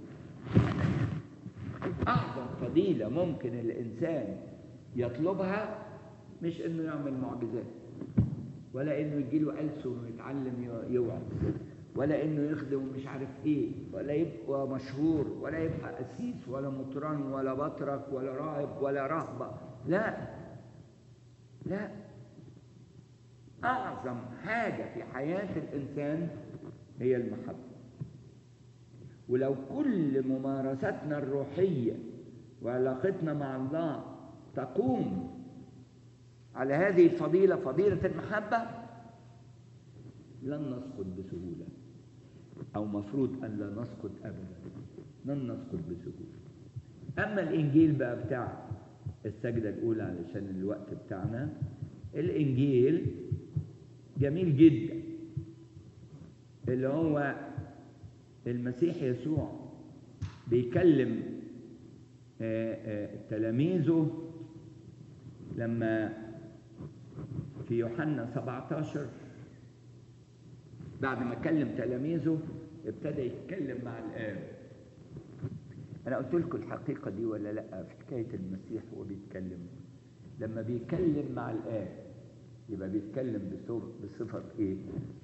أعظم فضيلة ممكن الإنسان يطلبها مش إنه يعمل معجزات، ولا إنه يجيله ألسن ويتعلم يوعظ، ولا إنه يخدم مش عارف إيه، ولا يبقى مشهور، ولا يبقى قسيس، ولا مطران، ولا بطرك، ولا راهب، ولا رهبة. لا لا، أعظم حاجة في حياة الإنسان هي المحبة. ولو كل ممارستنا الروحية وعلاقتنا مع الله تقوم على هذه الفضيلة، فضيلة المحبة، لن نسقط بسهولة، أو مفروض أن لا نسقط أبدا، لن نسقط بسهولة. أما الإنجيل بقى بتاع السجدة الأولى علشان الوقت بتاعنا، الإنجيل جميل جدا، اللي هو المسيح يسوع بيكلم تلاميذه لما في يوحنا 17 بعد ما كلم تلاميذه ابتدى يتكلم مع الآب. أنا قلت لكم الحقيقة دي ولا لأ؟ في حكاية المسيح وهو بيتكلم، لما بيتكلم مع الآب يبقى بيتكلم بصفة إيه؟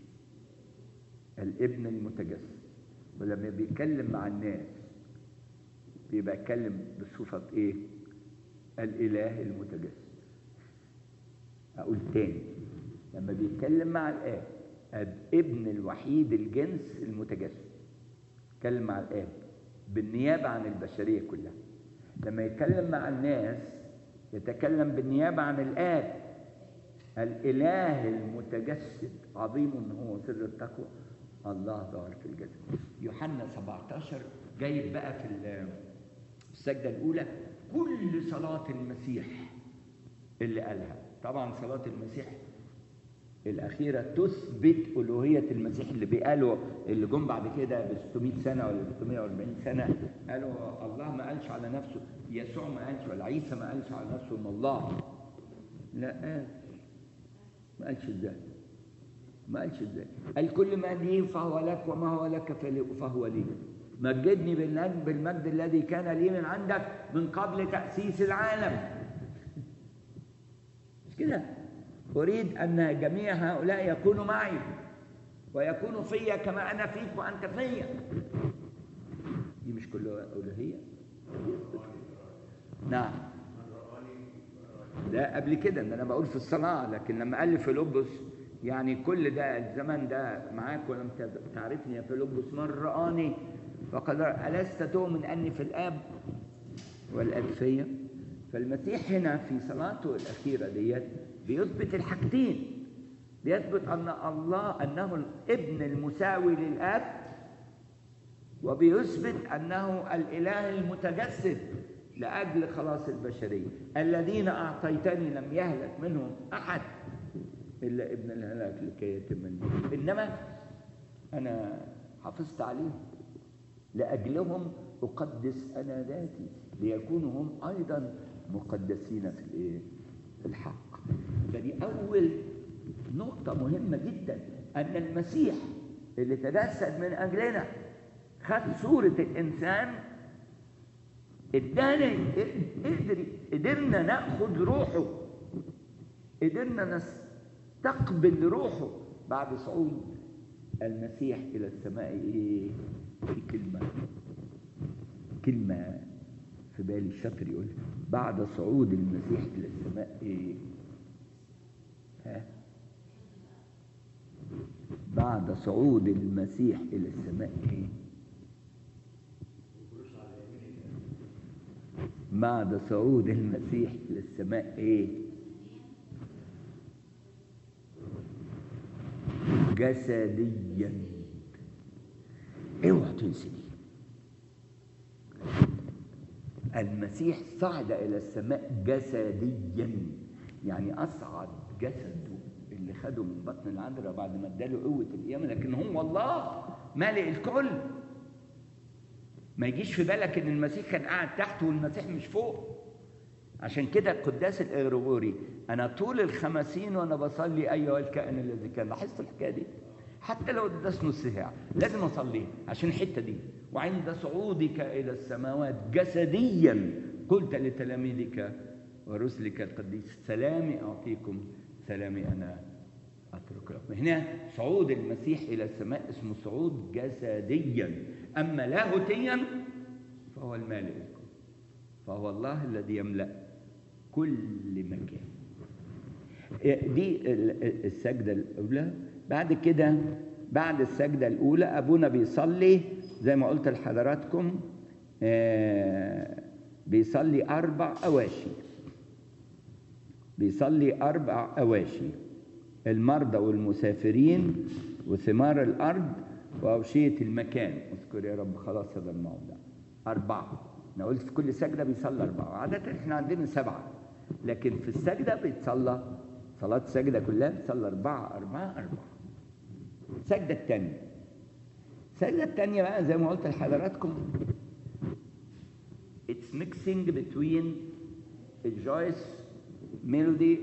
الابن المتجسد. ولما بيتكلم مع الناس بيبقى يتكلم بصفة إيه؟ الإله المتجسد. أقول تاني، لما بيتكلم مع الآب ابن الوحيد الجنس المتجسد، يتكلم مع الآب بالنيابة عن البشرية كلها. لما يتكلم مع الناس يتكلم بالنيابة عن الآب الإله المتجسد. عظيم هو سر التقوى، الله ظهر في الجسد. يوحنا 17 جايب بقى في السجدة الأولى كل صلاة المسيح اللي قالها. طبعا صلاة المسيح الأخيرة تثبت ألوهية المسيح، اللي بيقالوا اللي جم بعد كده ب 600 سنة ولا 640 سنة قالوا الله ما قالش على نفسه، يسوع ما قالش، ولا عيسى ما قالش على نفسه إن الله. لا، ما قالش ازاي؟ ما قالش ازاي؟ قال كل ما لي فهو لك، وما هو لك فهو لي. مجدني بالمجد الذي كان لي من عندك من قبل تأسيس العالم. مش كده؟ أريد أن جميع هؤلاء يكونوا معي ويكونوا فيا كما أنا فيك وأنت فيا. دي مش كلها ألوهية؟ نعم. ده قبل كده ان انا بقول في الصلاه، لكن لما قال لي فيلبس يعني كل ده الزمن ده معاك ولم تعرفني يا فيلبس، من رآني فقد ألست تؤمن اني في الاب والاب فيا؟ فالمسيح هنا في صلاته الاخيره ديت بيثبت الحاجتين، بيثبت ان الله انه الابن المساوي للاب، وبيثبت انه الاله المتجسد لأجل خلاص البشرية. الذين أعطيتني لم يهلك منهم أحد إلا ابن الهلاك لكي يتم الملك. إنما أنا حافظت عليهم، لأجلهم أقدس أنا ذاتي ليكونوا هم أيضا مقدسين في الحق. فدي أول نقطة مهمة جدا، أن المسيح اللي تجسد من أجلنا خد صورة الإنسان، قدرنا ناخذ روحه، قدرنا نستقبل روحه بعد صعود المسيح الى السماء. ايه في كلمه في بالي الشاطر يقول بعد صعود المسيح الى السماء ايه؟ بعد صعود المسيح الى السماء ايه؟ بعد صعود المسيح إلى السماء إيه؟ جسديا. اوعى تنسي دي. المسيح صعد إلى السماء جسديا، يعني أصعد جسده اللي خده من بطن العذراء بعد ما اداله قوة القيامة، لكن هو الله مالئ الكل. ما يجيش في بالك ان المسيح كان قاعد تحت والمسيح مش فوق. عشان كده القداس الإغريغوري انا طول الخمسين وانا بصلي ايها الكائن الذي كان. لاحظت الحكايه دي؟ حتى لو اداس نص ساعه لازم اصليها عشان الحته دي. وعند صعودك الى السماوات جسديا قلت لتلاميذك ورسلك القديس سلامي اعطيكم سلامي انا اترك لكم. هنا صعود المسيح الى السماء اسمه صعود جسديا، اما لاهوتيا فهو المالئ الكل، فهو الله الذي يملأ كل مكان. دي السجدة الأولى. بعد كده بعد السجدة الأولى أبونا بيصلي زي ما قلت لحضراتكم، بيصلي 4 أواشي. بيصلي 4 أواشي: المرضى والمسافرين وثمار الأرض وأوشية المكان. اذكر يا رب خلاص هذا الموضوع 4. أنا قلت في كل سجدة بيصلى 4، عادة إحنا عندنا 7، لكن في السجدة بيتصلى صلاة السجدة كلها بيتصلى 4 4 4. السجدة الثانية، السجدة الثانية بقى زي ما قلت لحضراتكم it's mixing between a joyous melody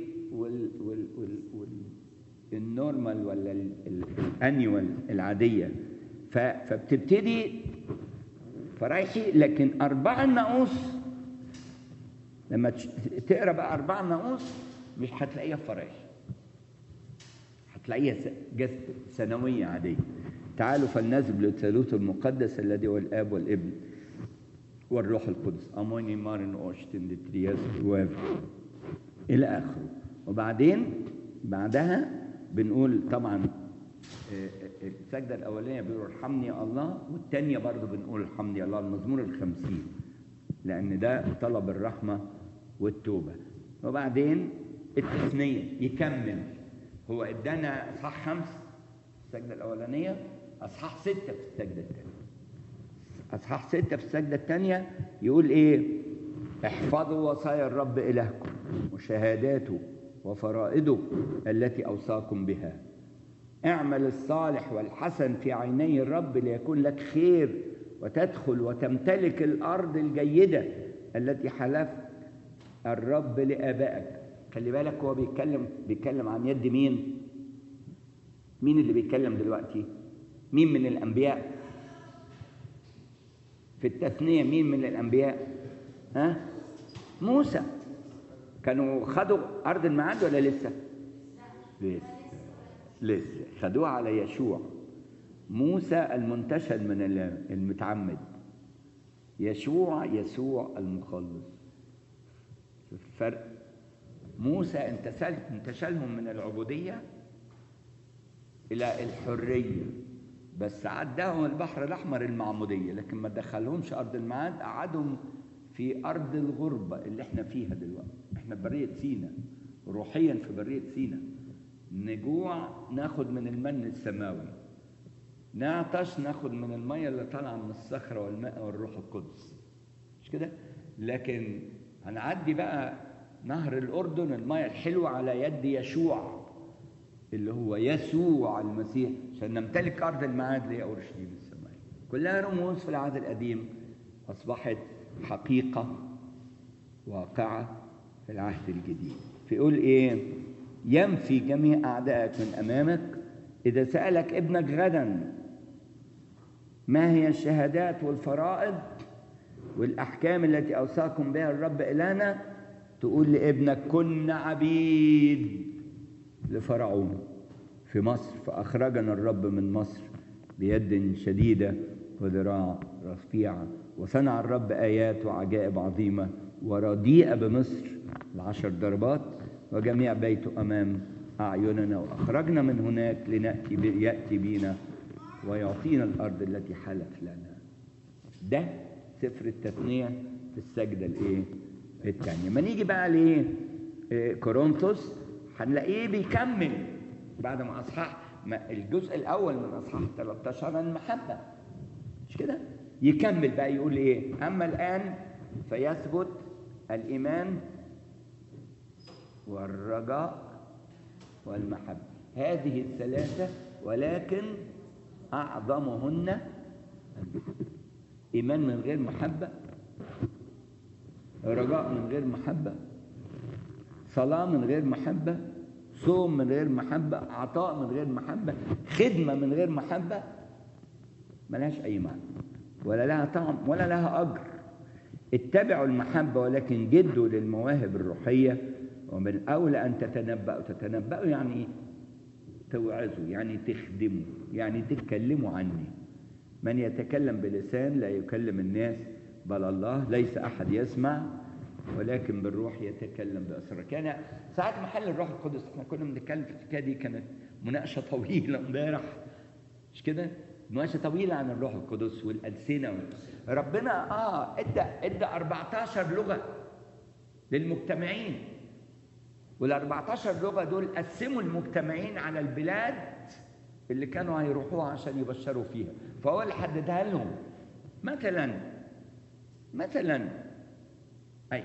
والنورمال ولا الانيوال العادية. فبتبتدي فرايحي، لكن 4 الناقوس لما تقرا بقى 4 الناقوس مش هتلاقيها فرايحي، هتلاقيها سنوية عادية. تعالوا فلنذهب للثالوث المقدس الذي هو الآب والابن والروح القدس أموني مارن أوشتن دترياس إلى آخره. وبعدين بعدها بنقول طبعا السجدة الأولانية بيقول ارحمني يا الله، والثانية برضو بنقول ارحمني يا الله، المزمور 50، لأن ده طلب الرحمة والتوبة. وبعدين التثنية يكمل. هو ادانا اصحاح 5 السجدة الأولانية، اصحاح 6 في السجدة الثانية. اصحاح 6 في السجدة الثانية يقول ايه؟ احفظوا وصايا الرب إلهكم وشهاداته وفرائضه التي أوصاكم بها. اعمل الصالح والحسن في عيني الرب ليكون لك خير وتدخل وتمتلك الأرض الجيدة التي حلف الرب لآبائك. خلي بالك هو بيتكلم عن يد مين؟ مين اللي بيتكلم دلوقتي؟ مين من الأنبياء؟ في التثنية مين من الأنبياء؟ موسى. كانوا خدوا أرض الميعاد ولا لسه؟ لسه خدوها على يشوع. موسى المنتشل من المتعمد، يسوع المخلص. الفرق موسى انتشلهم من العبودية إلى الحرية، بس عداهم البحر الأحمر المعمودية، لكن ما دخلهمش أرض الميعاد، قعدهم في أرض الغربة اللي احنا فيها دلوقتي. احنا في برية سينا، روحيا في برية سينا. نجوع ناخد من المن السماوي، نعطش ناخد من المية اللي طالعة من الصخرة والماء والروح القدس، مش كده؟ لكن هنعدي بقى نهر الأردن المية الحلوة على يد يشوع اللي هو يسوع المسيح، عشان نمتلك أرض الميعاد اللي هي أورشليم السماوية. كلها رموز في العهد القديم أصبحت حقيقة واقعة في العهد الجديد. فيقول إيه؟ ينفي جميع أعدائك من أمامك. إذا سألك ابنك غدا ما هي الشهادات والفرائض والأحكام التي أوصاكم بها الرب إلهنا، تقول لابنك كنا عبيد لفرعون في مصر، فأخرجنا الرب من مصر بيد شديدة وذراع رفيعة، وصنع الرب آيات وعجائب عظيمة ورديئة بمصر 10 ضربات وجميع بيته أمام أعيننا، وأخرجنا من هناك يأتي بينا ويعطينا الأرض التي حلف لنا. ده سفر التثنية في السجدة الثانية. ما نيجي بقى لكورنثوس هنلاقيه بيكمل بعد ما الجزء الأول من أصحاح 13 المحبة، مش كده؟ يكمل بقى يقول إيه؟ أما الآن فيثبت الإيمان والرجاء والمحبة. هذه الثلاثة ولكن أعظمهن إيمان من غير محبة، رجاء من غير محبة، صلاة من غير محبة، صوم من غير محبة، عطاء من غير محبة، خدمة من غير محبة، ملهاش أي معنى ولا لها طعم ولا لها أجر. اتبعوا المحبة ولكن جدوا للمواهب الروحية، ومن الأولى أن تتنبأوا. تتنبأوا يعني توعظوا، يعني تخدموا، يعني تتكلموا عني. من يتكلم بلسان لا يكلم الناس بل الله، ليس أحد يسمع ولكن بالروح يتكلم بأسرار. كان ساعات محل الروح القدس، احنا كنا بنتكلم في الحكاية دي، كانت مناقشة طويلة امبارح، مش كده؟ مناقشة طويلة عن الروح القدس والألسنة. ربنا ادى 14 لغة للمجتمعين، وال 14 لغة دول قسموا المجتمعين على البلاد اللي كانوا هيروحوها عشان يبشروا فيها، فهو اللي حددها لهم. مثلا أي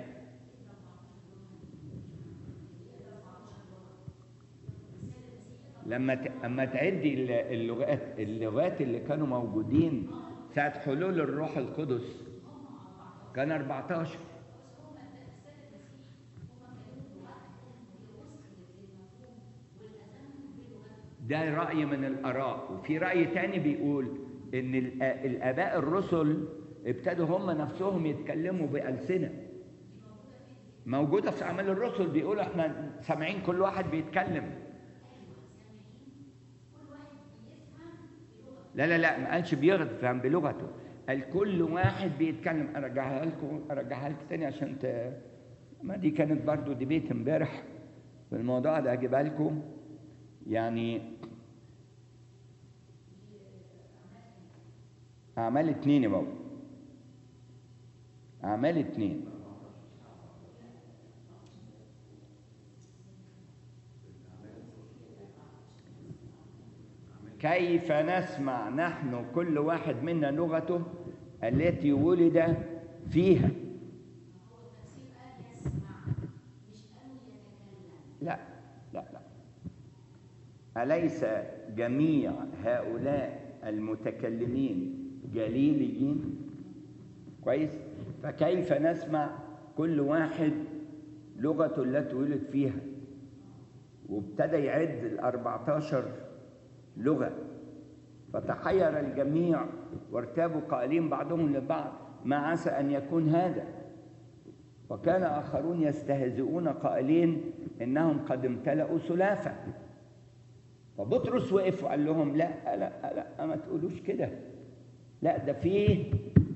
لما تعدي اللغات اللي كانوا موجودين ساعة حلول الروح القدس كان 14. ده رأي من الآراء، وفي رأي تاني بيقول إن الآباء الرسل ابتدوا هم نفسهم يتكلموا بألسنة. موجودة في أعمال الرسل، بيقولوا إحنا سامعين كل واحد بيتكلم. لا ما قالش بيفهم بلغته، قال كل واحد بيتكلم. أرجعها لكم تاني عشان ما دي كانت برضو ديبيت امبارح في الموضوع ده، أجيبها لكم. يعني أعمال 2 يا بابا، أعمال 2. كيف نسمع نحن كل واحد منا لغته التي ولد فيها؟ لا أليس جميع هؤلاء المتكلمين جليليين؟ كويس؟ فكيف نسمع كل واحد لغته التي ولد فيها؟ وابتدى يعد 14 لغة، فتحير الجميع وارتابوا قائلين بعضهم لبعض ما عسى أن يكون هذا. وكان آخرون يستهزئون قائلين إنهم قد امتلأوا سلافة. فبطرس وقف وقال لهم لا ما تقولوش كده، لا ده فيه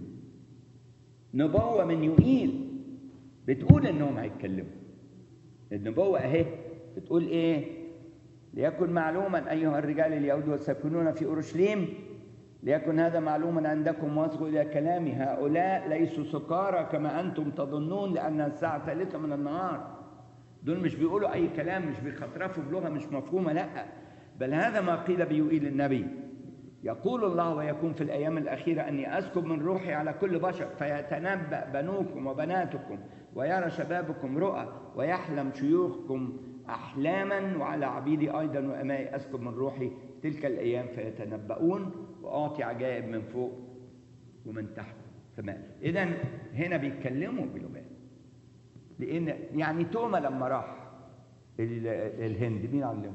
نبوة من يوئيل بتقول إنهم هيتكلموا. النبوة أهي بتقول إيه؟ ليكن معلوما أيها الرجال اليهود والساكنون في أورشليم، ليكن هذا معلوما عندكم واصغوا إلى كلامي، هؤلاء ليسوا سكارى كما أنتم تظنون لأنها الساعة 3 من النهار. دول مش بيقولوا أي كلام، مش بيخطرفوا بلغة مش مفهومة، لا، بل هذا ما قيل بيوئيل النبي. يقول الله ويكون في الأيام الأخيرة أني أسكب من روحي على كل بشر، فيتنبأ بنوكم وبناتكم، ويرى شبابكم رؤى، ويحلم شيوخكم أحلاما، وعلى عبيدي أيضا وأمائي أسكب من روحي تلك الأيام فيتنبؤون، وأعطي عجائب من فوق ومن تحت سماء. إذن هنا بيتكلموا بلغات، لأن يعني توما لما راح الهند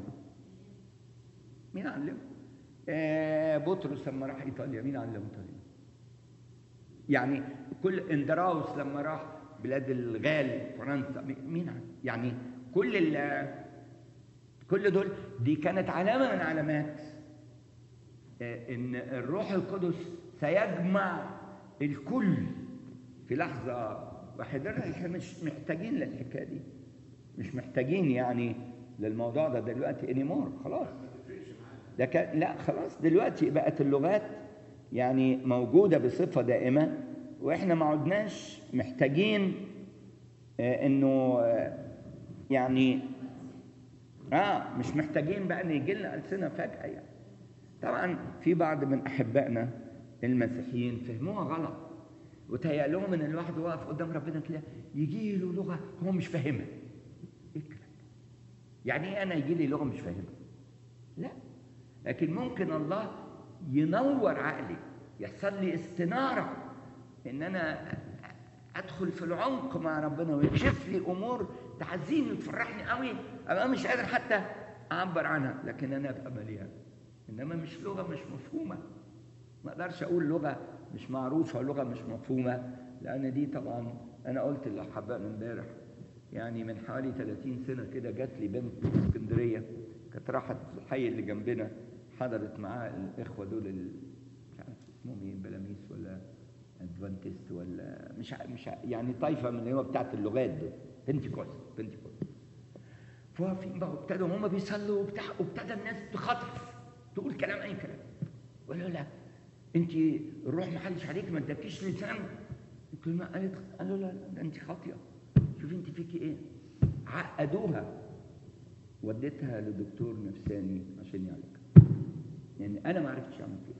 مين علمه؟ بطرس لما راح إيطاليا مين علمه إيطاليا؟ يعني كل اندراوس لما راح بلاد الغال فرنسا مين يعني كل دول دي كانت علامة من علامات إن الروح القدس سيجمع الكل في لحظة واحدة. احنا مش محتاجين للحكاية دي، مش محتاجين يعني للموضوع ده دلوقتي انيمور، خلاص ده كان لا خلاص دلوقتي بقت اللغات يعني موجودة بصفة دائمة، واحنا ما عدناش محتاجين انه يعني مش محتاجين بقى ان يجي لنا ألسنة فجأة. يعني طبعا في بعض من احبائنا المسيحيين فهموها غلط، وتهيأ لهم ان الواحد واقف قدام ربنا كده يجي له لغة هو مش فاهمها. ايه الكلام؟ يعني ايه انا يجي لي لغة مش فاهمها؟ لا، لكن ممكن الله ينور عقلي، يحصل لي استنارة ان انا ادخل في العمق مع ربنا ويكشف لي امور تعزيني وتفرحني قوي، ابقى مش قادر حتى اعبر عنها، لكن انا ابقى مليان. انما مش لغه مش مفهومه، ما اقدرش اقول لغه مش معروفه ولغه مش مفهومه، لان دي طبعا انا قلت للاحباء من امبارح، يعني من حوالي 30 سنه كده جات لي بنت في اسكندريه، كانت راحت الحي اللي جنبنا، حضرت معاه الاخوه دول مش عارف اسمهم ايه، بلاميس ولا ادفانتست ولا مش يعني طائفه من اللي هو بتاعت اللغات دول، بنتيكوست. فواقفين بقى وابتدوا هم بيصلوا وبتاع، وابتدى الناس تخطف تقول كلام اي كلام. قالوا لا انت الروح ما حلش عليك، ما ادكيش لسان. الكلمه قالوا لا ده انت خاطيه، شوفي انت فيكي ايه. عقدوها، وديتها لدكتور نفساني عشان يعالجها، يعني انا ما عرفتش اعمل فيها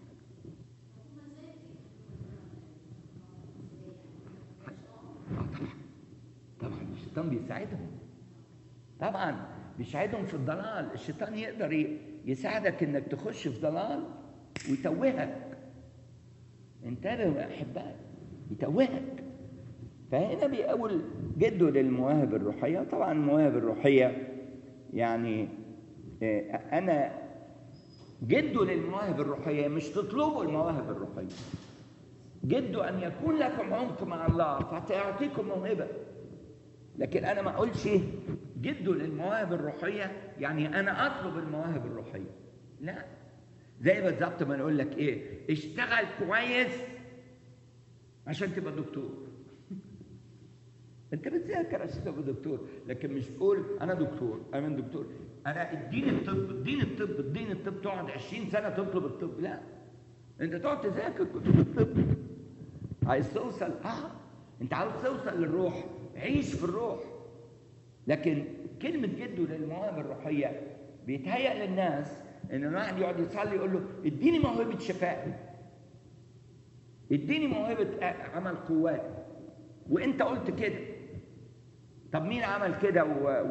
حاجه. طبعا الشيطان بيساعدهم، طبعا بيساعدهم في الضلال. الشيطان يقدر يساعدك انك تخش في ضلال ويتوهك. انتبهوا يا احبائي، يتوهك. فهنا بيقول جده للمواهب الروحيه. طبعا المواهب الروحيه يعني انا جده للمواهب الروحيه، مش تطلبوا المواهب الروحيه، جده ان يكون لكم عمق مع الله فسيعطيكم موهبه. لكن انا ما اقولش جده للمواهب الروحيه يعني انا اطلب المواهب الروحيه، لا. زي بالظبط ما نقول لك ايه، اشتغل كويس عشان تبقى دكتور. انت بتذاكر عشان تبقى دكتور، لكن مش تقول انا دكتور، انا دكتور، انا اديني الطب تقعد 20 سنه تطلب الطب. لا، انت تقعد تذاكر كتب الطب. عايز توصل انت عاوز توصل للروح، عيش في الروح. لكن كلمه جده للمواهب الروحيه بيتهيأ للناس ان الواحد يقعد يصلي يقول له اديني موهبه شفاء، اديني موهبه عمل قوات، وانت قلت كده. طب مين عمل كده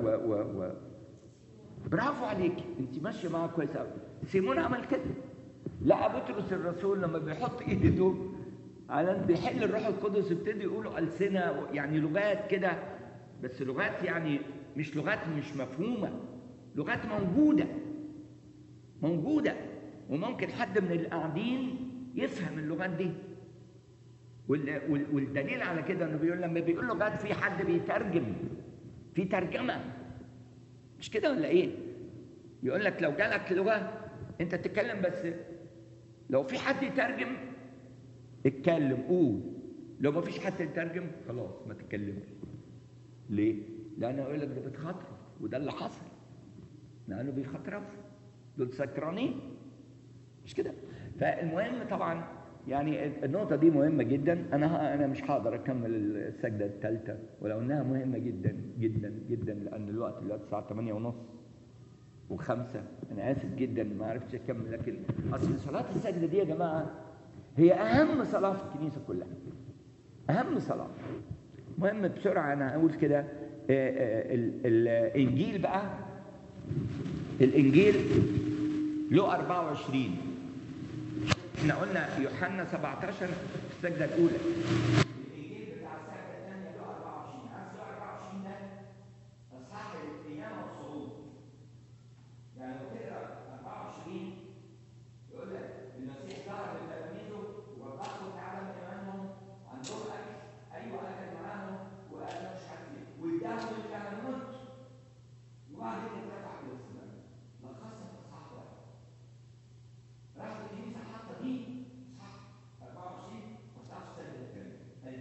برافو عليك، انت ماشيه معاه كويس قوي. سيمون عمل كده. لا، بطرس الرسول لما بيحط ايده على بيحل الروح القدس يبتدي يقولوا ألسنة، يعني لغات كده، بس لغات يعني مش لغات مش مفهومة، لغات موجودة وممكن حد من القاعدين يفهم اللغات دي. والدليل على كده انه بيقول لما بيقول لغات في حد بيترجم، في ترجمة، مش كده ولا ايه؟ يقول لك لو جالك لغة انت تتكلم، بس لو في حد يترجم اتكلم قول، لو ما فيش حد يترجم خلاص ما تتكلمش. ليه؟ لأنه يقول لك ده بتخطرف، وده اللي حصل، لأنه بيخطرفوا، دول سكرانين، مش كده؟ فالمهم طبعا يعني النقطة دي مهمة جدا. أنا مش هقدر أكمل السجدة الثالثة ولو إنها مهمة جدا جدا جدا، لأن الوقت دلوقتي الساعة 8:30 و5. أنا آسف جدا ما عرفتش أكمل، لكن أصل صلاة السجدة دي يا جماعة هي أهم صلاة في الكنيسة كلها، أهم صلاة. مهم بسرعة أنا هقول كده الإنجيل بقى، الإنجيل له 24. إحنا قلنا يوحنا 17 السجدة الأولى، الإنجيل بتاع السجدة الثانية له 24. عارف له 24 ده أصحاح القيامة والصعود. يعني لو تقرأ 24 يقول لك المسيح ظهر لتلاميذه ووضحهم لعدم إيمانهم، عندهم أكل، أيوه أكل معاهم وقال مش عارف إيه، واداهم الكهنوت، وبعدين اترفع إلى السماء. لخصها في إصحاح واحد. راحت الكنيسة حاطة دي إصحاح 24 وإصحاح السجدة الثانية.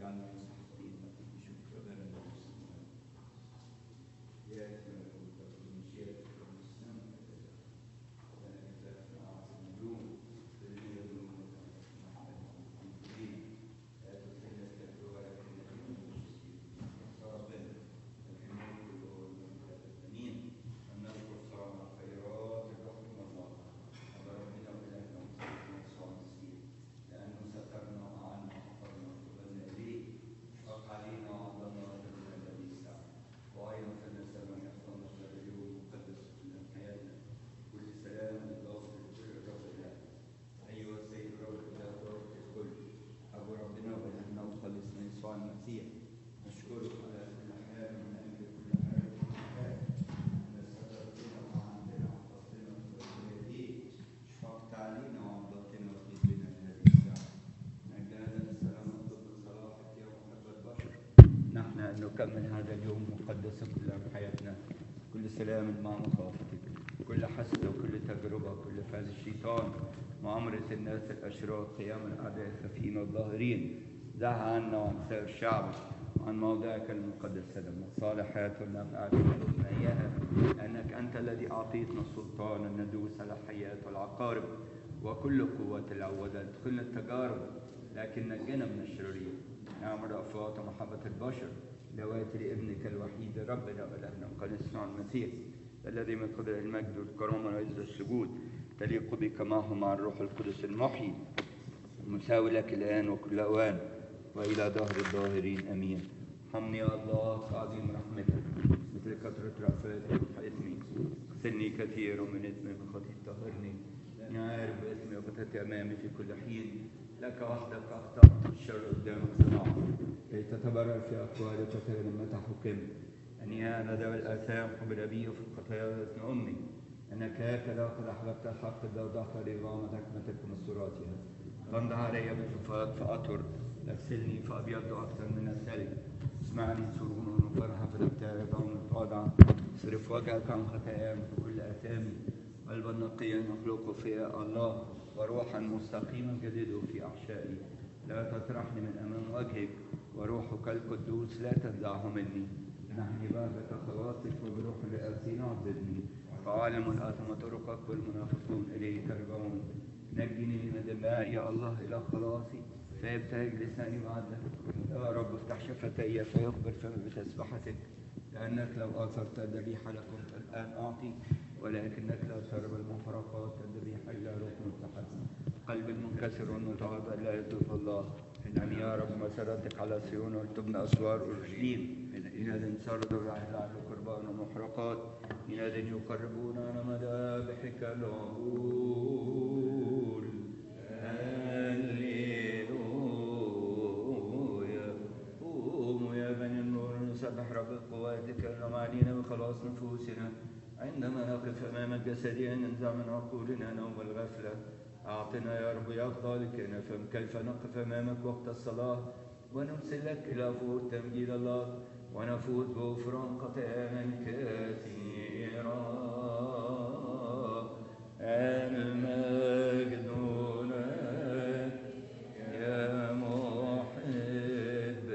نكمل هذا اليوم مقدسا كل حياتنا، كل سلام مع مخافتك، كل حسد وكل تجربة، كل فاز الشيطان، مؤامرة الناس الأشرار، قيام الأعداء الخفيين والظاهرين، دعها عنا وعن سائر الشعب عن موضعك المقدس سلام صالح حياتنا فأعطينا إياها، لأنك أنت الذي أعطيتنا السلطان أن ندوس على الحياة والعقارب وكل قوة العودة. ادخلنا التجارب لكن نجنا من الشرير. نعم رأفات ومحبة البشر لواتر ابنك الوحيد ربنا وإلهنا وقدسنا المسيح الذي من قبل المجد والكرامة وعز السجود تليق بك معه مع الروح القدس المحيي المساوي لك الآن وكل أوان وإلى دهر الظاهرين أمين. ارحمني يا الله كعظيم رحمتك مثل كثرة رأفاتك وإثمي، اغسلني كثيرا من إثمي بخطيئتي طهرني، أنا عارف بإثمي وخطيئتي أمامي في كل حين، لك وحدك أخطأت الشر قدامك صنعت كي تتبرر في أقوالك وتغنى متى حكمت. أني أنا ذوي الآثام قبل أبي وفي الخطايا وإثم أمي، أنك هكذا قد أحببت الحق لو ضعف لإقامة حكمتك ومستوراتها. تنضح علي بشفاك فأطر، اغسلني فأبيض أكثر من الثلج. اسمعني سرور وفرحة في الابتهاج ومتواضعة، اصرف وجهك عن خطاياي في كل آثامي، قلبا نقيا يخلق فيا الله وروحا مستقيما جدده في أحشائي. لا تطرحني من أمام وجهك وروحك القدوس لا تنزعه مني. نحني بابك خلاصك وبروح رئاسين عضدني، فعالم الآثم طرقك والمنافقون إليك يرجعون. نجني من دماء يا الله إلى خلاصي فيبتهج لساني بعدك. يا رب افتح شفتي فيخبر فمي بتسبحتك، لأنك لو آثرت الذبيحة لكنت الآن أعطي، ولكنك لا تشرب المحرقات الذبيحة إلا روح مستحسن. قلب المنكسر والمتواضع لا يضيف الله. أمين يا رب مسيرتك على صيون ولتبنى أسوار أورشليم. إناد سردوا على قربان ومحرقات، إناد يقربون على مذابحك العبور. هللويا. قوموا يا بني النور نسبح رب قواتك انما علينا بخلاص نفوسنا. عندما نقف امامك جسديا ننزع من عقولنا نوم الغفله. اعطنا يا رب يا خالقنا نفهم كيف نقف امامك وقت الصلاه ونرسل لك الى فوق تمجيد الله ونفوز بغفران خطايانا كثيرا. المجد لك يا محب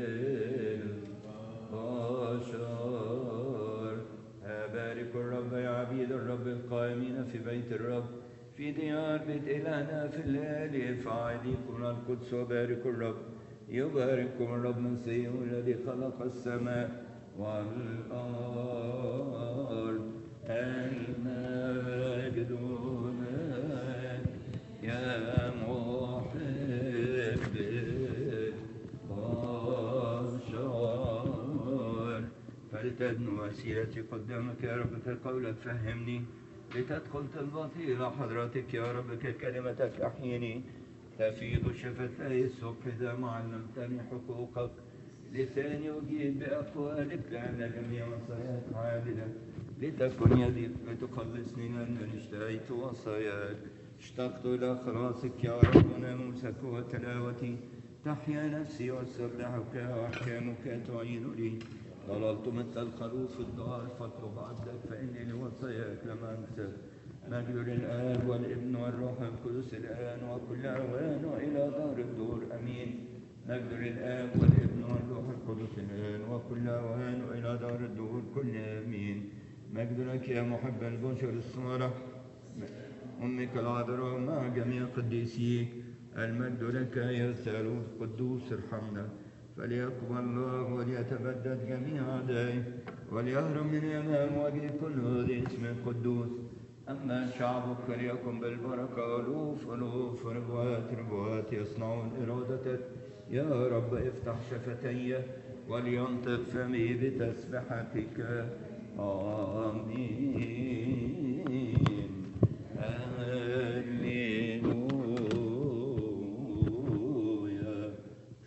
البشر. بارك الرب يا عبيد الرب القائمين في بيت الرب في ديار بيت إلهنا في الليالي فعليكم القدس. وبارك الرب يبارككم الرب من صهيون الذي خلق السماء والأرض. المجد لك يا محب البشر. فلتدنو وسيلتي قدامك يا رب كقولك فهمني، لتدخل طلبتي إلى حضرتك يا رب ككلمتك أحيني. تفيض شفتي الصبح إذا ما علمتني حقوقك، لساني أجيب بأقوالك لأن جميع وصاياك عادلة. لتكن يدي لتخلصني لأنني اشتريت وصاياك. اشتقت إلى خلاصك يا رب وناموسك وتلاوتي. تحيا نفسي وأسبحك وأحكامك تعين لي. ضللت مثل الخروف الضال فاطلب عبدك فإني لوصاياك لم أنسى. مجد للآب والابن والروح القدس الآن وكل أوان وإلى دار الدور أمين. مجد للآب والابن والروح القدس الآن وكل أوان وإلى دار الدهور كل آمين. مجد لك يا محب البشر الصالح أمك العذراء مع جميع قديسيك. المجد لك يا ثالوث قدوس ارحمنا. فليقبل الله وليتبدد جميع أعدائه وليهرب من أمام وجه كل ذي اسم قدوس. أما شعبك فليكن بالبركة ألوف ألوف ربوات ربوات يصنعون إرادتك. يا رب افتح شفتي ولينطق فمي بتسبحتك. آمين. هللويا.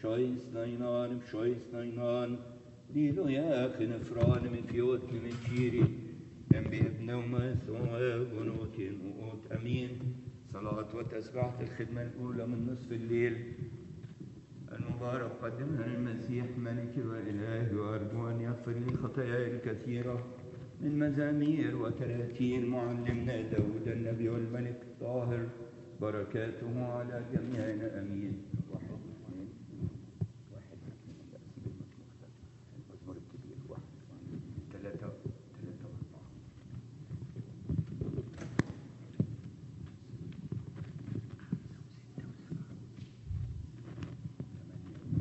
Scheußnein, Liloja, Genefran, mit Fjot, mit Chiri, بابن ومثوى ونوت نقوت أمين. صلاة وتسبحة الخدمة الأولى من نصف الليل المبارك قدمها المسيح ملك وإله، وأرجو أن يغفر لي خطاياي الكثيرة من مزامير وتراتيل معلمنا داود النبي والملك الطاهر، بركاته على جميعنا أمين.